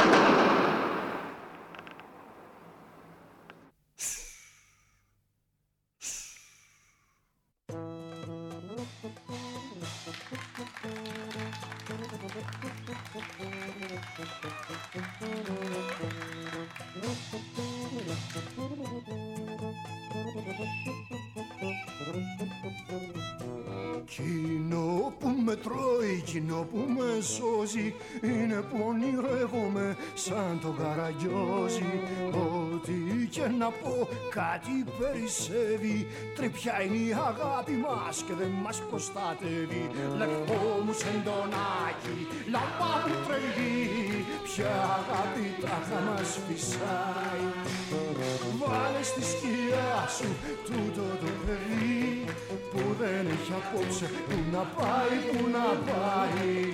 Κοινό που με τρώει, κοινό που με σώζει, είναι που ονειρεύομαι σαν τον Καραγκιόζη. Ό,τι και να πω κάτι περισσεύει, τρυπιά είναι η αγάπη μας και δεν μας προστατεύει. Λευκό μου σεντονάκι, λάμπα μου τρελή, ποια αγάπη τάχα μας φυσάει. Βάλε στη σκιά σου τούτο το παιδί που δεν έχει απόψε που να πάει, που να πάει.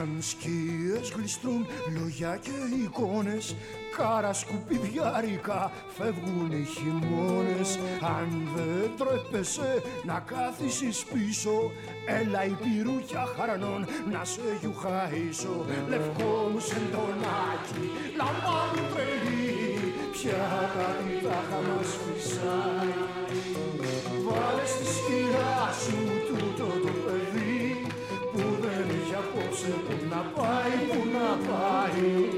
σαν σκιές γλιστρούν λόγια και εικόνες, κάρα σκουπιδιάρικα φεύγουν οι χειμώνες. Αν δεν τρέπεσαι να κάθισεις πίσω, έλα η πυρούκια χαρανών να σε γιουχαίσω. Λευκό μου σεντονάκι, λαμπά μου τρελή, πια κάτι τάχα μας φυσάει. Βάλε στη σκυρά σου τούτο το παιδί, που δεν έχει απόψε που να πάει, που να πάει.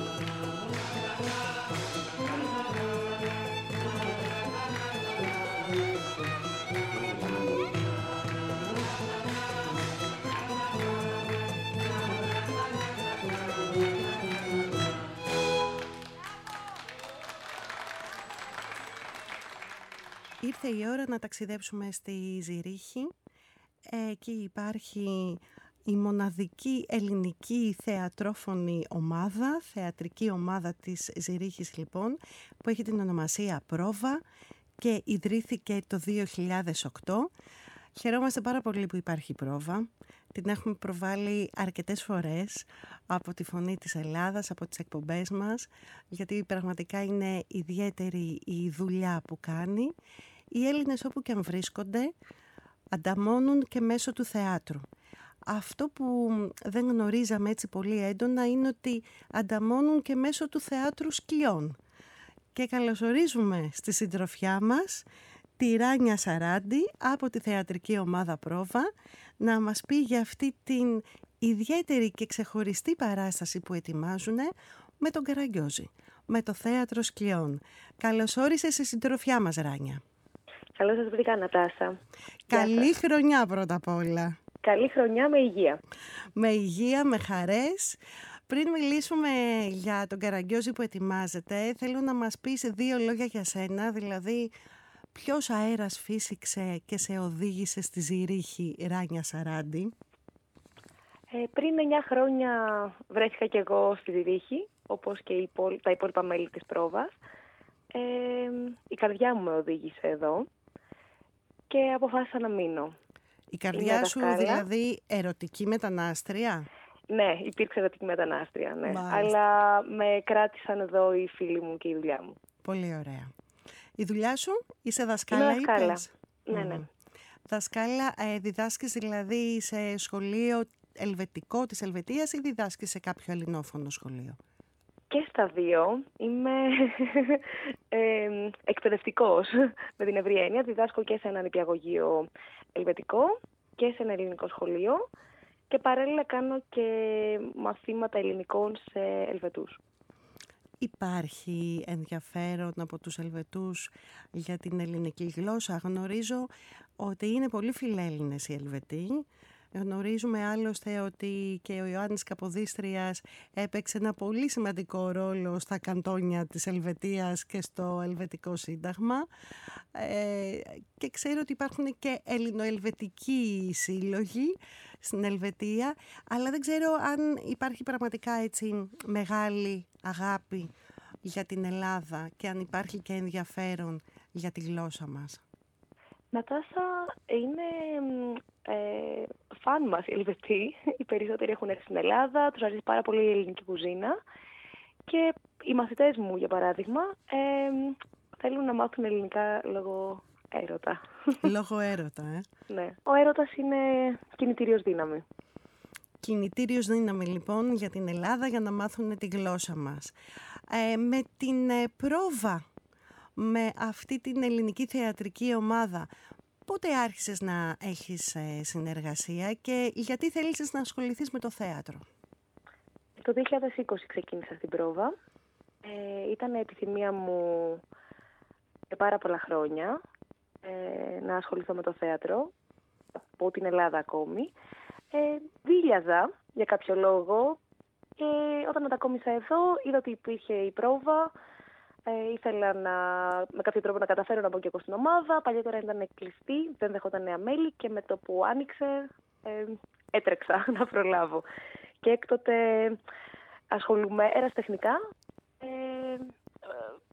Ήρθε η ώρα να ταξιδέψουμε στη Ζηρίχη. Εκεί υπάρχει η μοναδική ελληνική θεατρόφωνη ομάδα, θεατρική ομάδα της Ζηρίχης λοιπόν, που έχει την ονομασία Πρόβα και ιδρύθηκε το δύο χιλιάδες οκτώ. Χαιρόμαστε πάρα πολύ που υπάρχει Πρόβα. Την έχουμε προβάλει αρκετές φορές από τη Φωνή της Ελλάδας, από τις εκπομπές μας, γιατί πραγματικά είναι ιδιαίτερη η δουλειά που κάνει. Οι Έλληνες όπου και αν βρίσκονται ανταμώνουν και μέσω του θεάτρου. Αυτό που δεν γνωρίζαμε έτσι πολύ έντονα είναι ότι ανταμώνουν και μέσω του θεάτρου σκιών. Και καλωσορίζουμε στη συντροφιά μας τη Ράνια Σαράντη από τη θεατρική ομάδα Πρόβα να μας πει για αυτή την ιδιαίτερη και ξεχωριστή παράσταση που ετοιμάζουν με τον Καραγκιόζη, με το θέατρο σκιών. Καλώς όρισες στη συντροφιά μας, Ράνια. Καλώς σας βρήκα, Νατάσα. Καλή χρονιά πρώτα απ' όλα. Καλή χρονιά με υγεία. Με υγεία, με χαρές. Πριν μιλήσουμε για τον Καραγκιόζη που ετοιμάζεται, θέλω να μας πεις δύο λόγια για σένα, δηλαδή ποιος αέρας φύσηξε και σε οδήγησε στη Ζηρίχη, Ράνια Σαράντη? Ε, πριν εννιά χρόνια βρέθηκα κι εγώ στη Ζηρίχη, όπως και τα υπόλοιπα μέλη της Πρόβας. Ε, η καρδιά μου με οδήγησε εδώ και αποφάσισα να μείνω. Η καρδιά σου δηλαδή ερωτική μετανάστρια? Ναι, υπήρξε ερωτική μετανάστρια, ναι. Αλλά με κράτησαν εδώ οι φίλοι μου και η δουλειά μου. Πολύ ωραία. Η δουλειά σου, είσαι δασκάλα? Είμαι δασκάλα, είπες? ναι, ναι. Mm. Δασκάλα, ε, διδάσκεις δηλαδή σε σχολείο ελβετικό της Ελβετίας ή διδάσκεις σε κάποιο ελληνόφωνο σχολείο? Και στα δύο. Είμαι ε, εκπαιδευτικός με την ευρία έννοια. Διδάσκω και σε ένα νηπιαγωγείο ελβετικό και σε ένα ελληνικό σχολείο και παράλληλα κάνω και μαθήματα ελληνικών σε Ελβετούς. Υπάρχει ενδιαφέρον από τους Ελβετούς για την ελληνική γλώσσα? Γνωρίζω ότι είναι πολύ φιλέλληνες οι Ελβετοί. Γνωρίζουμε άλλωστε ότι και ο Ιωάννης Καποδίστριας έπαιξε ένα πολύ σημαντικό ρόλο στα καντόνια της Ελβετίας και στο Ελβετικό Σύνταγμα. Ε, και ξέρω ότι υπάρχουν και ελληνοελβετικοί σύλλογοι στην Ελβετία, αλλά δεν ξέρω αν υπάρχει πραγματικά έτσι μεγάλη αγάπη για την Ελλάδα και αν υπάρχει και ενδιαφέρον για τη γλώσσα μας. Νατάσα, είναι ε, φαν μας οι Ελβετοί. Οι περισσότεροι έχουν έρθει στην Ελλάδα, τους αρέσει πάρα πολύ η ελληνική κουζίνα και οι μαθητές μου, για παράδειγμα, ε, θέλουν να μάθουν ελληνικά λόγω έρωτα. Λόγω έρωτα, ε. Ναι. Ο έρωτας είναι κινητήριος δύναμη. Κινητήριος δύναμη λοιπόν για την Ελλάδα, για να μάθουν τη γλώσσα μας. Ε, με την ε, Πρόβα, με αυτή την ελληνική θεατρική ομάδα, πότε άρχισες να έχεις ε, συνεργασία και γιατί θέλησες να ασχοληθείς με το θέατρο? Το δύο χιλιάδες είκοσι ξεκίνησα στην Πρόβα. Ε, ήταν επιθυμία μου για πάρα πολλά χρόνια ε, να ασχοληθώ με το θέατρο, από την Ελλάδα ακόμη. Ε, δίλιαζα για κάποιο λόγο και όταν μετακόμισα εδώ είδα ότι υπήρχε η Πρόβα. Ε, ήθελα να, με κάποιο τρόπο να καταφέρω να μπω και εγώ στην ομάδα. Παλιότερα ήταν κλειστή, δεν δεχόταν νέα μέλη και με το που άνοιξε ε, έτρεξα να προλάβω. Και έκτοτε ασχολούμαι ερασιτεχνικά ε,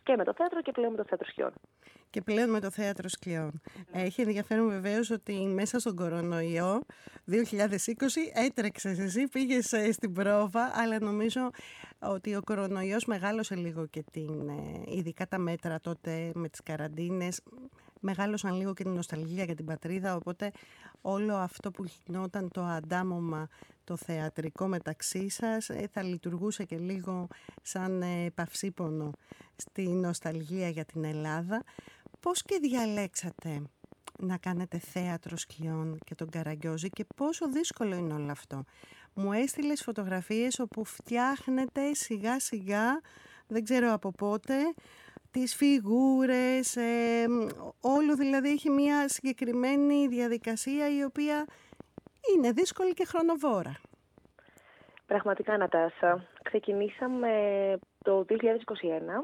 και με το θέατρο και πλέον με το θέατρο σκιών. Και πλέον με το θέατρο σκιών. Έχει ενδιαφέρον βεβαίως ότι μέσα στον κορονοϊό δύο χιλιάδες είκοσι έτρεξες εσύ, πήγες στην πρόβα, αλλά νομίζω ότι ο κορονοϊός μεγάλωσε λίγο και την, ειδικά τα μέτρα τότε με τις καραντίνες, μεγάλωσαν λίγο και την νοσταλγία για την πατρίδα, οπότε όλο αυτό που γινόταν το αντάμωμα το θεατρικό μεταξύ σας θα λειτουργούσε και λίγο σαν παυσίπονο στη νοσταλγία για την Ελλάδα. Πώς και διαλέξατε να κάνετε θέατρο σκιών και τον Καραγκιόζη και πόσο δύσκολο είναι όλο αυτό? Μου έστειλες φωτογραφίες όπου φτιάχνετε σιγά σιγά, δεν ξέρω από πότε, τις φιγούρες, ε, όλο δηλαδή έχει μια συγκεκριμένη διαδικασία η οποία είναι δύσκολη και χρονοβόρα. Πραγματικά, Νατάσα. Ξεκινήσαμε το δύο χιλιάδες είκοσι ένα,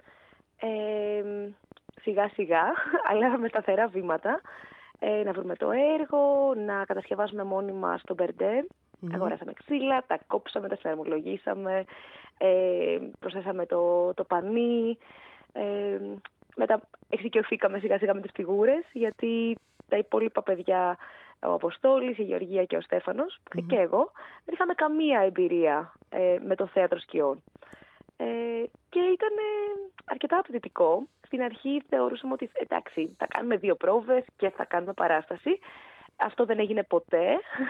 ε, σιγά σιγά, αλλά με σταθερά βήματα, ε, να βρούμε το έργο, να κατασκευάσουμε μόνοι μας το μπερντέ. Mm-hmm. Αγοράσαμε ξύλα, τα κόψαμε, τα συναρμολογήσαμε, ε, προσθέσαμε το, το πανί. Ε, μετά εξοικειωθήκαμε σιγά σιγά με τις φιγούρες, γιατί τα υπόλοιπα παιδιά, ο Αποστόλης, η Γεωργία και ο Στέφανος, mm-hmm. και εγώ, δεν είχαμε καμία εμπειρία ε, με το θέατρο σκιών. Ε, και ήταν αρκετά απαιτητικό. Στην αρχή θεωρούσαμε ότι εντάξει, θα κάνουμε δύο πρόβες και θα κάνουμε παράσταση. Αυτό δεν έγινε ποτέ.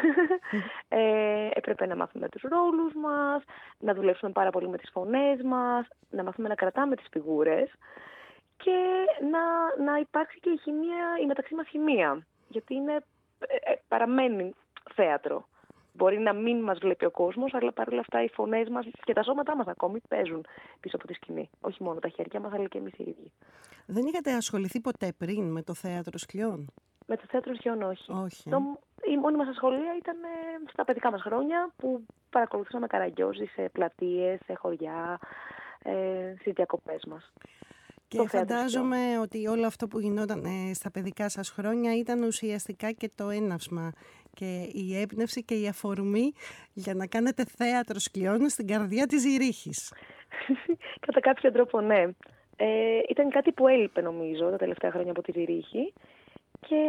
ε, έπρεπε να μάθουμε τους ρόλους μας, να δουλέψουμε πάρα πολύ με τις φωνές μας, να μάθουμε να κρατάμε τις φιγούρες και να, να υπάρξει και η, χημεία, η μεταξύ μας χημεία. Γιατί είναι, ε, παραμένει θέατρο. Μπορεί να μην μας βλέπει ο κόσμος, αλλά παρόλα αυτά οι φωνές μας και τα σώματά μας ακόμη παίζουν πίσω από τη σκηνή. Όχι μόνο τα χέρια μας, αλλά και εμείς οι ίδιοι. Δεν είχατε ασχοληθεί ποτέ πριν με το θέατρο σκιών? Με το θέατρο σκιών όχι. όχι. Το, η μόνη μας ασχολία ήταν στα παιδικά μας χρόνια που παρακολουθούσαμε Καραγκιόζη σε πλατείες, σε χωριά, ε, στις διακοπές μας. Και φαντάζομαι ότι όλο αυτό που γινόταν ε, στα παιδικά σας χρόνια ήταν ουσιαστικά και το έναυσμα και η έμπνευση και η αφορμή για να κάνετε θέατρο σκιών στην καρδιά της Ζηρίχης. Κατά κάποιο τρόπο, ναι. Ε, ήταν κάτι που έλειπε νομίζω τα τελευταία χρόνια από τη Ζηρίχη και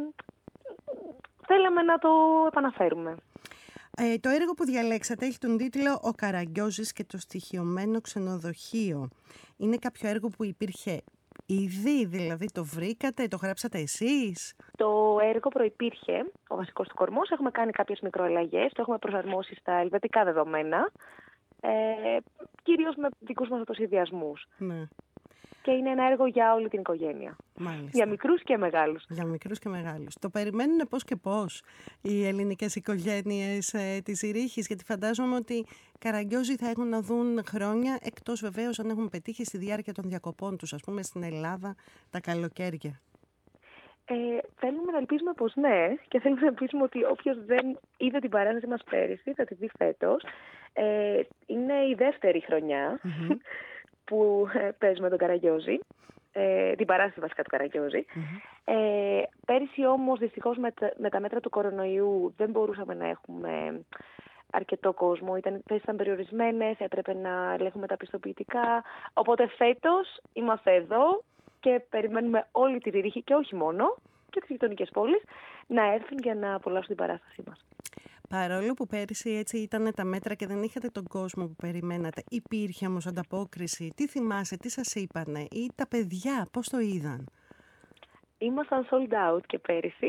θέλαμε να το επαναφέρουμε. Ε, το έργο που διαλέξατε έχει τον τίτλο «Ο Καραγκιόζης και το στοιχειωμένο ξενοδοχείο». Είναι κάποιο έργο που υπήρχε ήδη, δηλαδή το βρήκατε, το γράψατε εσείς? Το έργο προϋπήρχε, ο βασικός του κορμός, έχουμε κάνει κάποιες μικροαλλαγές, το έχουμε προσαρμόσει στα ελβετικά δεδομένα, ε, κυρίως με δικούς μας αυτοσχεδιασμούς. Ναι. Και είναι ένα έργο για όλη την οικογένεια. Μάλιστα. Για μικρούς και μεγάλους. Για μικρούς και μεγάλους. Το περιμένουν πώς και πώς οι ελληνικές οικογένειες ε, της Ζηρίχης, γιατί φαντάζομαι ότι Καραγκιόζη θα έχουν να δουν χρόνια, εκτός βεβαίως αν έχουν πετύχει στη διάρκεια των διακοπών τους, ας πούμε στην Ελλάδα, τα καλοκαίρια. Ε, θέλουμε να ελπίζουμε πως ναι, και θέλουμε να ελπίζουμε ότι όποιος δεν είδε την παράσταση μας πέρυσι θα τη δει φέτος. Ε, είναι η δεύτερη χρονιά mm-hmm. που ε, παίζουμε τον Καραγκιόζη, ε, την παράσταση βασικά του Καραγκιόζη. Mm-hmm. Ε, πέρυσι όμως δυστυχώς με, με τα μέτρα του κορονοϊού δεν μπορούσαμε να έχουμε αρκετό κόσμο, ήταν, ήταν περιορισμένες, έπρεπε να ελέγχουμε τα πιστοποιητικά, οπότε φέτος είμαστε εδώ και περιμένουμε όλη τη Ζηρίχη και όχι μόνο, και τις γειτονικές πόλεις, να έρθουν για να απολαύσουν την παράστασή μας. Παρόλο που πέρυσι έτσι ήταν τα μέτρα και δεν είχατε τον κόσμο που περιμένατε, υπήρχε όμως ανταπόκριση? Τι θυμάσαι, τι σας είπανε ή τα παιδιά πώς το είδαν? Ήμασταν sold out και πέρυσι,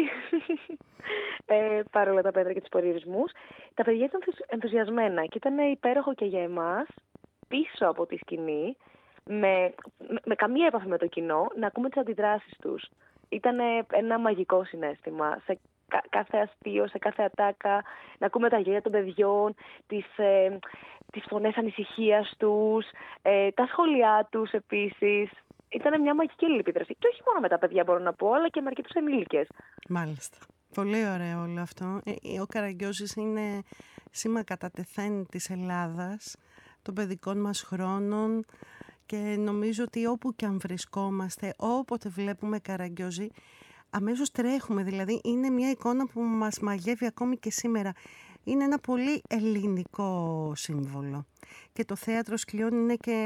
ε, παρόλα τα μέτρα και τους περιορισμούς. Τα παιδιά ήταν ενθουσιασμένα και ήταν υπέροχο και για εμάς, πίσω από τη σκηνή, με, με, με καμία επαφή με το κοινό, να ακούμε τις αντιδράσεις τους. Ήταν ένα μαγικό συναίσθημα. Σε κα, κάθε αστείο, σε κάθε ατάκα, να ακούμε τα γέλια των παιδιών, τις, ε, τις φωνές ανησυχίας τους, ε, τα σχόλιά τους επίσης. Ήταν μια μαγική αλληλεπίδραση. Και όχι μόνο με τα παιδιά μπορώ να πω, αλλά και με αρκετούς ενήλικες. Μάλιστα. Πολύ ωραίο όλο αυτό. Ο Καραγκιόζης είναι σήμα κατά τεθέν της Ελλάδας, των παιδικών μας χρόνων, και νομίζω ότι όπου και αν βρισκόμαστε, όποτε βλέπουμε Καραγκιόζη, αμέσως τρέχουμε. Δηλαδή είναι μια εικόνα που μας μαγεύει ακόμη και σήμερα. Είναι ένα πολύ ελληνικό σύμβολο. Και το θέατρο σκιών είναι και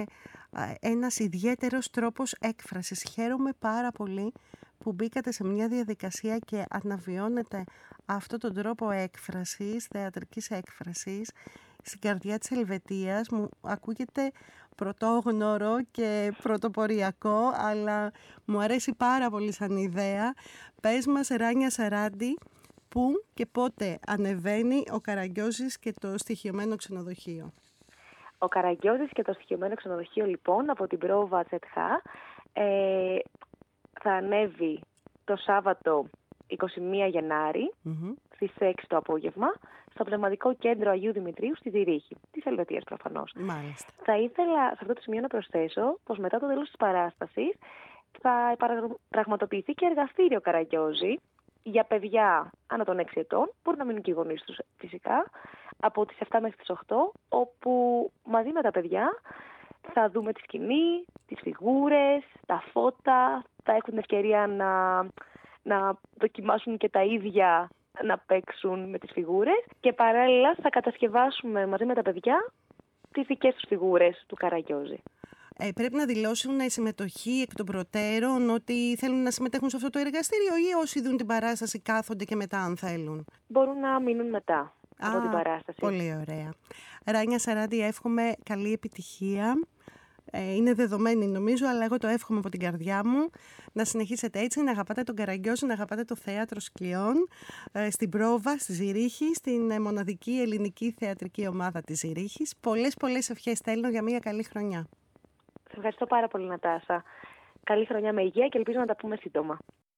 ένας ιδιαίτερος τρόπος έκφρασης. Χαίρομαι πάρα πολύ που μπήκατε σε μια διαδικασία και αναβιώνετε αυτόν τον τρόπο έκφρασης, θεατρικής έκφρασης, στην καρδιά της Ελβετίας. Μου ακούγεται πρωτόγνωρο και πρωτοποριακό, αλλά μου αρέσει πάρα πολύ σαν ιδέα. Πες μας, Ράνια Σαράντη, πού και πότε ανεβαίνει ο Καραγκιόζης και το στοιχειωμένο ξενοδοχείο? Ο Καραγκιόζης και το στοιχειωμένο ξενοδοχείο, λοιπόν, από την πρόβα Τσετχά, ε, θα ανέβει το Σάββατο εικοστή πρώτη Γενάρη, mm-hmm. στις έξι το απόγευμα, στο Πνευματικό Κέντρο Αγίου Δημητρίου στη Ζηρίχη, της Ελβετίας προφανώς. Μάλιστα. Θα ήθελα σε αυτό το σημείο να προσθέσω πως μετά το τέλος της παράστασης θα πραγματοποιηθεί και εργαστήριο Καραγκιόζη για παιδιά άνω των έξι ετών, μπορούν να μείνουν και οι γονείς τους φυσικά, από τις επτά μέχρι τις οκτώ, όπου μαζί με τα παιδιά θα δούμε τη σκηνή, τις φιγούρες, τα φώτα, θα έχουν την ευκαιρία να, να δοκιμάσουν και τα ίδια να παίξουν με τις φιγούρες και παράλληλα θα κατασκευάσουμε μαζί με τα παιδιά τις δικές τους φιγούρες του Καραγκιόζη. Ε, πρέπει να δηλώσουν συμμετοχή εκ των προτέρων ότι θέλουν να συμμετέχουν σε αυτό το εργαστήριο, ή όσοι δουν την παράσταση κάθονται και μετά αν θέλουν? Μπορούν να μείνουν μετά Α, από την παράσταση. Πολύ ωραία. Ράνια Σαράντη, εύχομαι καλή επιτυχία. Ε, είναι δεδομένη νομίζω, αλλά εγώ το εύχομαι από την καρδιά μου. Να συνεχίσετε έτσι, να αγαπάτε τον Καραγκιόζη, να αγαπάτε το θέατρο Σκλειών, ε, στην πρόβα, στη Ζηρίχη, στην ε, μοναδική ελληνική θεατρική ομάδα της Ζηρίχης. Πολλές πολλές ευχές στέλνω για μια καλή χρονιά. Σε ευχαριστώ πάρα πολύ, Νατάσα. Καλή χρονιά με υγεία και ελπίζω να τα πούμε σύντομα.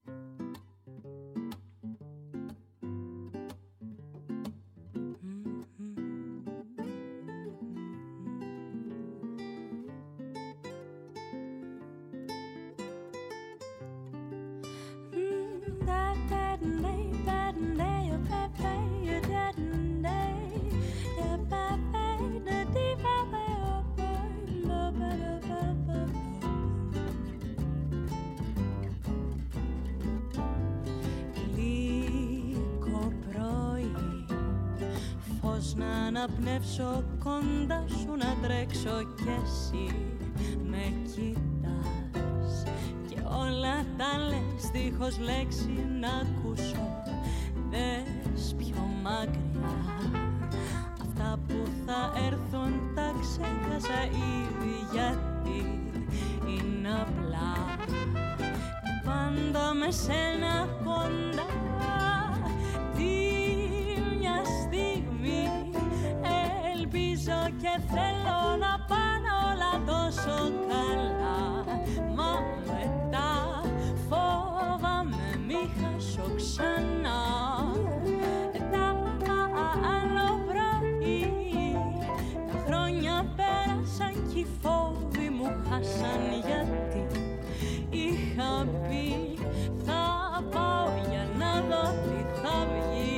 Να αναπνεύσω κοντά σου, να τρέξω κι εσύ με κοιτάς και όλα τα λες δίχως λέξη να ακούσω. Δες πιο μακριά, αυτά που θα έρθουν τα ξέχασα ήδη, γιατί είναι απλά πάντα με σένα κοντά. Και θέλω να πάνε όλα τόσο καλά, μα μετά φόβαμαι μη χάσω ξανά τα άλλο πρωί. Τα χρόνια πέρασαν κι οι φόβοι μου χάσαν, γιατί είχα πει θα πάω για να δω τι θα βγει.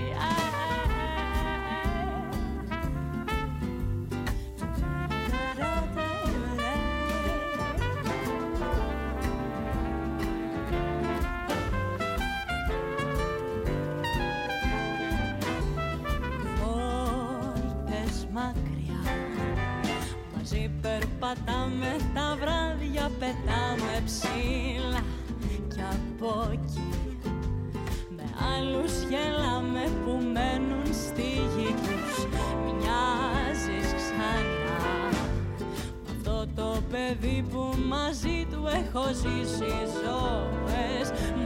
Πατάμε τα βράδια, πετάμε ψηλά κι από εκεί με άλλους γελάμε που μένουν στη γη τους. Μοιάζεις ξανά με αυτό το παιδί που μαζί του έχω ζήσει ζωές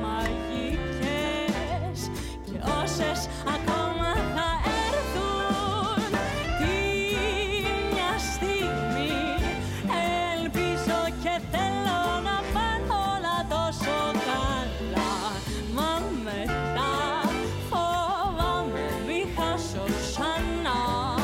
μαγικές και όσες ακόμα θα έρθουν τη μια στιγμή. Και θέλω να πάνε όλα τόσο καλά, μα μετά φόβαμαι μη χάσω ξανά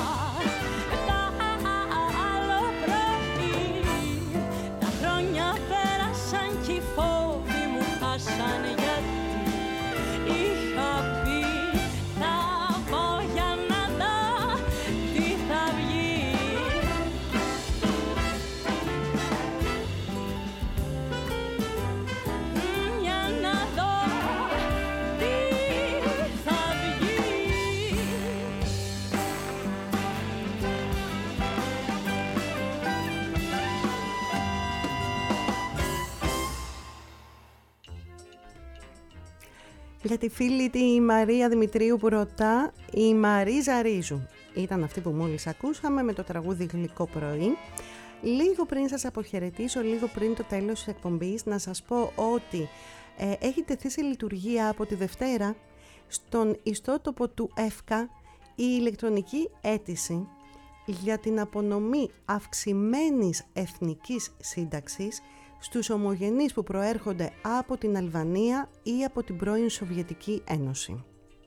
τα άλλο πρωί. Τα χρόνια πέρασαν κι οι φόβοι μου χάσαν, γιατί είχα πει θα πάω Για τη φίλη τη Μαρία Δημητρίου που ρωτά, η Μαρίζα Ρίζου ήταν αυτή που μόλις ακούσαμε με το τραγούδι Γλυκό πρωί. Λίγο πριν σας αποχαιρετήσω, λίγο πριν το τέλος της εκπομπής, να σας πω ότι ε, έχει τεθεί σε λειτουργία από τη Δευτέρα στον ιστότοπο του ΕΦΚΑ η ηλεκτρονική αίτηση για την απονομή αυξημένης εθνικής σύνταξης στους ομογενείς που προέρχονται από την Αλβανία ή από την πρώην Σοβιετική Ένωση.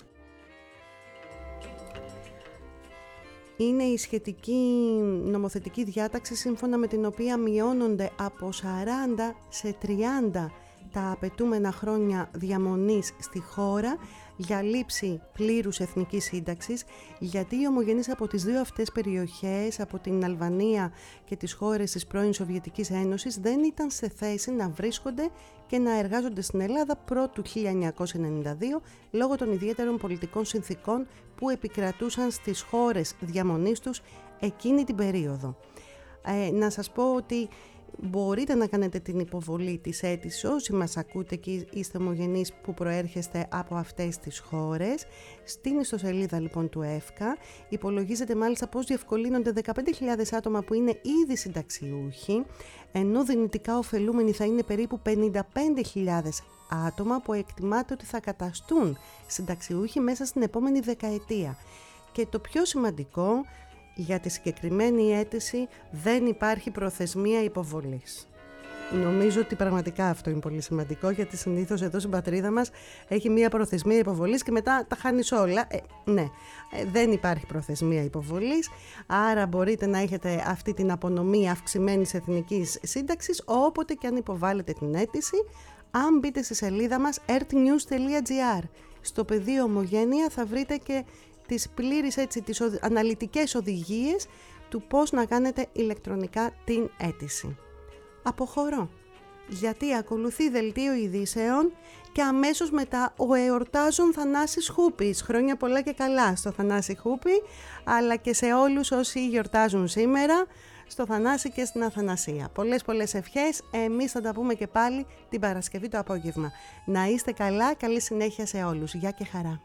Είναι η σχετική νομοθετική διάταξη σύμφωνα με την οποία μειώνονται από σαράντα σε τριάντα τα απαιτούμενα χρόνια διαμονής στη χώρα για λήψη πλήρους εθνικής σύνταξης, γιατί οι ομογενείς από τις δύο αυτές περιοχές, από την Αλβανία και τις χώρες της πρώην Σοβιετικής Ένωσης, δεν ήταν σε θέση να βρίσκονται και να εργάζονται στην Ελλάδα πρώτου χίλια εννιακόσια ενενήντα δύο λόγω των ιδιαίτερων πολιτικών συνθήκων που επικρατούσαν στις χώρες διαμονής τους εκείνη την περίοδο. Ε, να σας πω ότι μπορείτε να κάνετε την υποβολή της αίτησης όσοι μας ακούτε και είστε ομογενείς που προέρχεστε από αυτές τις χώρες. Στην ιστοσελίδα λοιπόν του ΕΦΚΑ υπολογίζεται μάλιστα πως διευκολύνονται δεκαπέντε χιλιάδες άτομα που είναι ήδη συνταξιούχοι, ενώ δυνητικά ωφελούμενοι θα είναι περίπου πενήντα πέντε χιλιάδες άτομα που εκτιμάται ότι θα καταστούν συνταξιούχοι μέσα στην επόμενη δεκαετία. Και το πιο σημαντικό, για τη συγκεκριμένη αίτηση δεν υπάρχει προθεσμία υποβολής. Νομίζω ότι πραγματικά αυτό είναι πολύ σημαντικό, γιατί συνήθως εδώ στην πατρίδα μας έχει μία προθεσμία υποβολής και μετά τα χάνεις όλα. Ε, ναι, ε, δεν υπάρχει προθεσμία υποβολής, άρα μπορείτε να έχετε αυτή την απονομή αυξημένης εθνικής σύνταξης όποτε και αν υποβάλλετε την αίτηση. Αν μπείτε στη σελίδα μας earthnews τελεία gr, στο πεδίο ομογένεια θα βρείτε και τις πλήρεις, έτσι, τις αναλυτικές οδηγίες του πώς να κάνετε ηλεκτρονικά την αίτηση. Αποχωρώ, γιατί ακολουθεί δελτίο ειδήσεων και αμέσως μετά ο εορτάζων Θανάσης Χούπης. Χρόνια πολλά και καλά στο Θανάση Χούπη, αλλά και σε όλους όσοι γιορτάζουν σήμερα, στο Θανάση και στην Αθανασία. Πολλές πολλές ευχές, εμείς θα τα πούμε και πάλι την Παρασκευή το απόγευμα. Να είστε καλά, καλή συνέχεια σε όλους. Γεια και χαρά.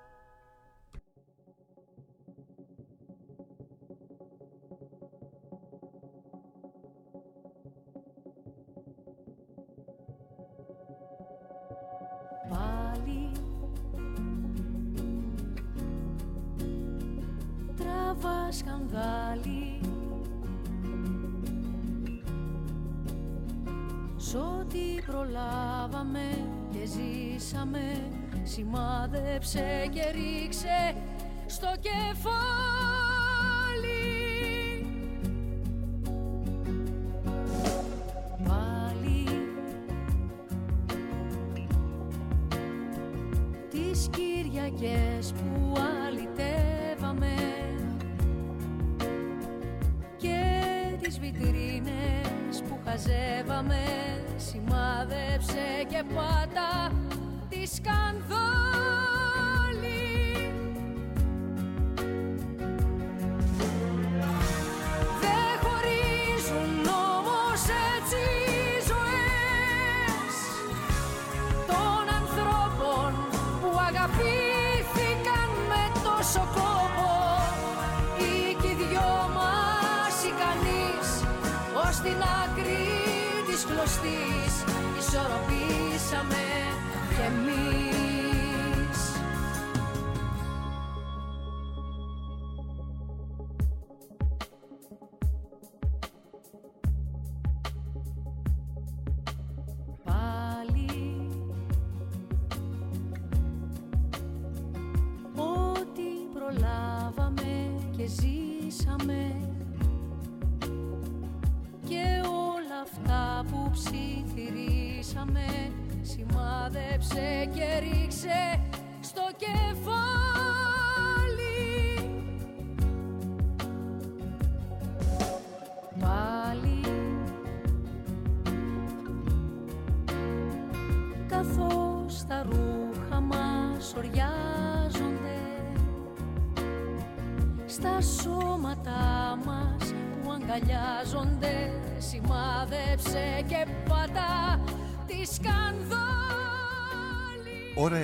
Πάλι τραβά σκανδάλι σ' ό,τι προλάβαμε και ζήσαμε, σημάδεψε και ρίξε στο κεφάλι. Πάλι τις Κυριακές που αλυτεύαμε και τις βιτρίνες που χαζεύαμε, σημάδεψε και πάτα τη σκανδάλη. Δεν χωρίζουν όμως έτσι οι ζωές των ανθρώπων που αγαπήθηκαν με τόσο κόπο. Ή κι οι δυο μας ικανείς ως την άκρη της κλωστής ισορροπήσαμε κι εμείς. Πάλι ό,τι προλάβαμε και ζήσαμε και όλα αυτά που ψιθυρίσαμε, σημάδεψε και ρίξε στο κεφάλι. Πάλι καθώς τα ρούχα μας οριάζονται στα σώματα μας που αγκαλιάζονται, σημάδεψε και πατά τη σκανδάλη.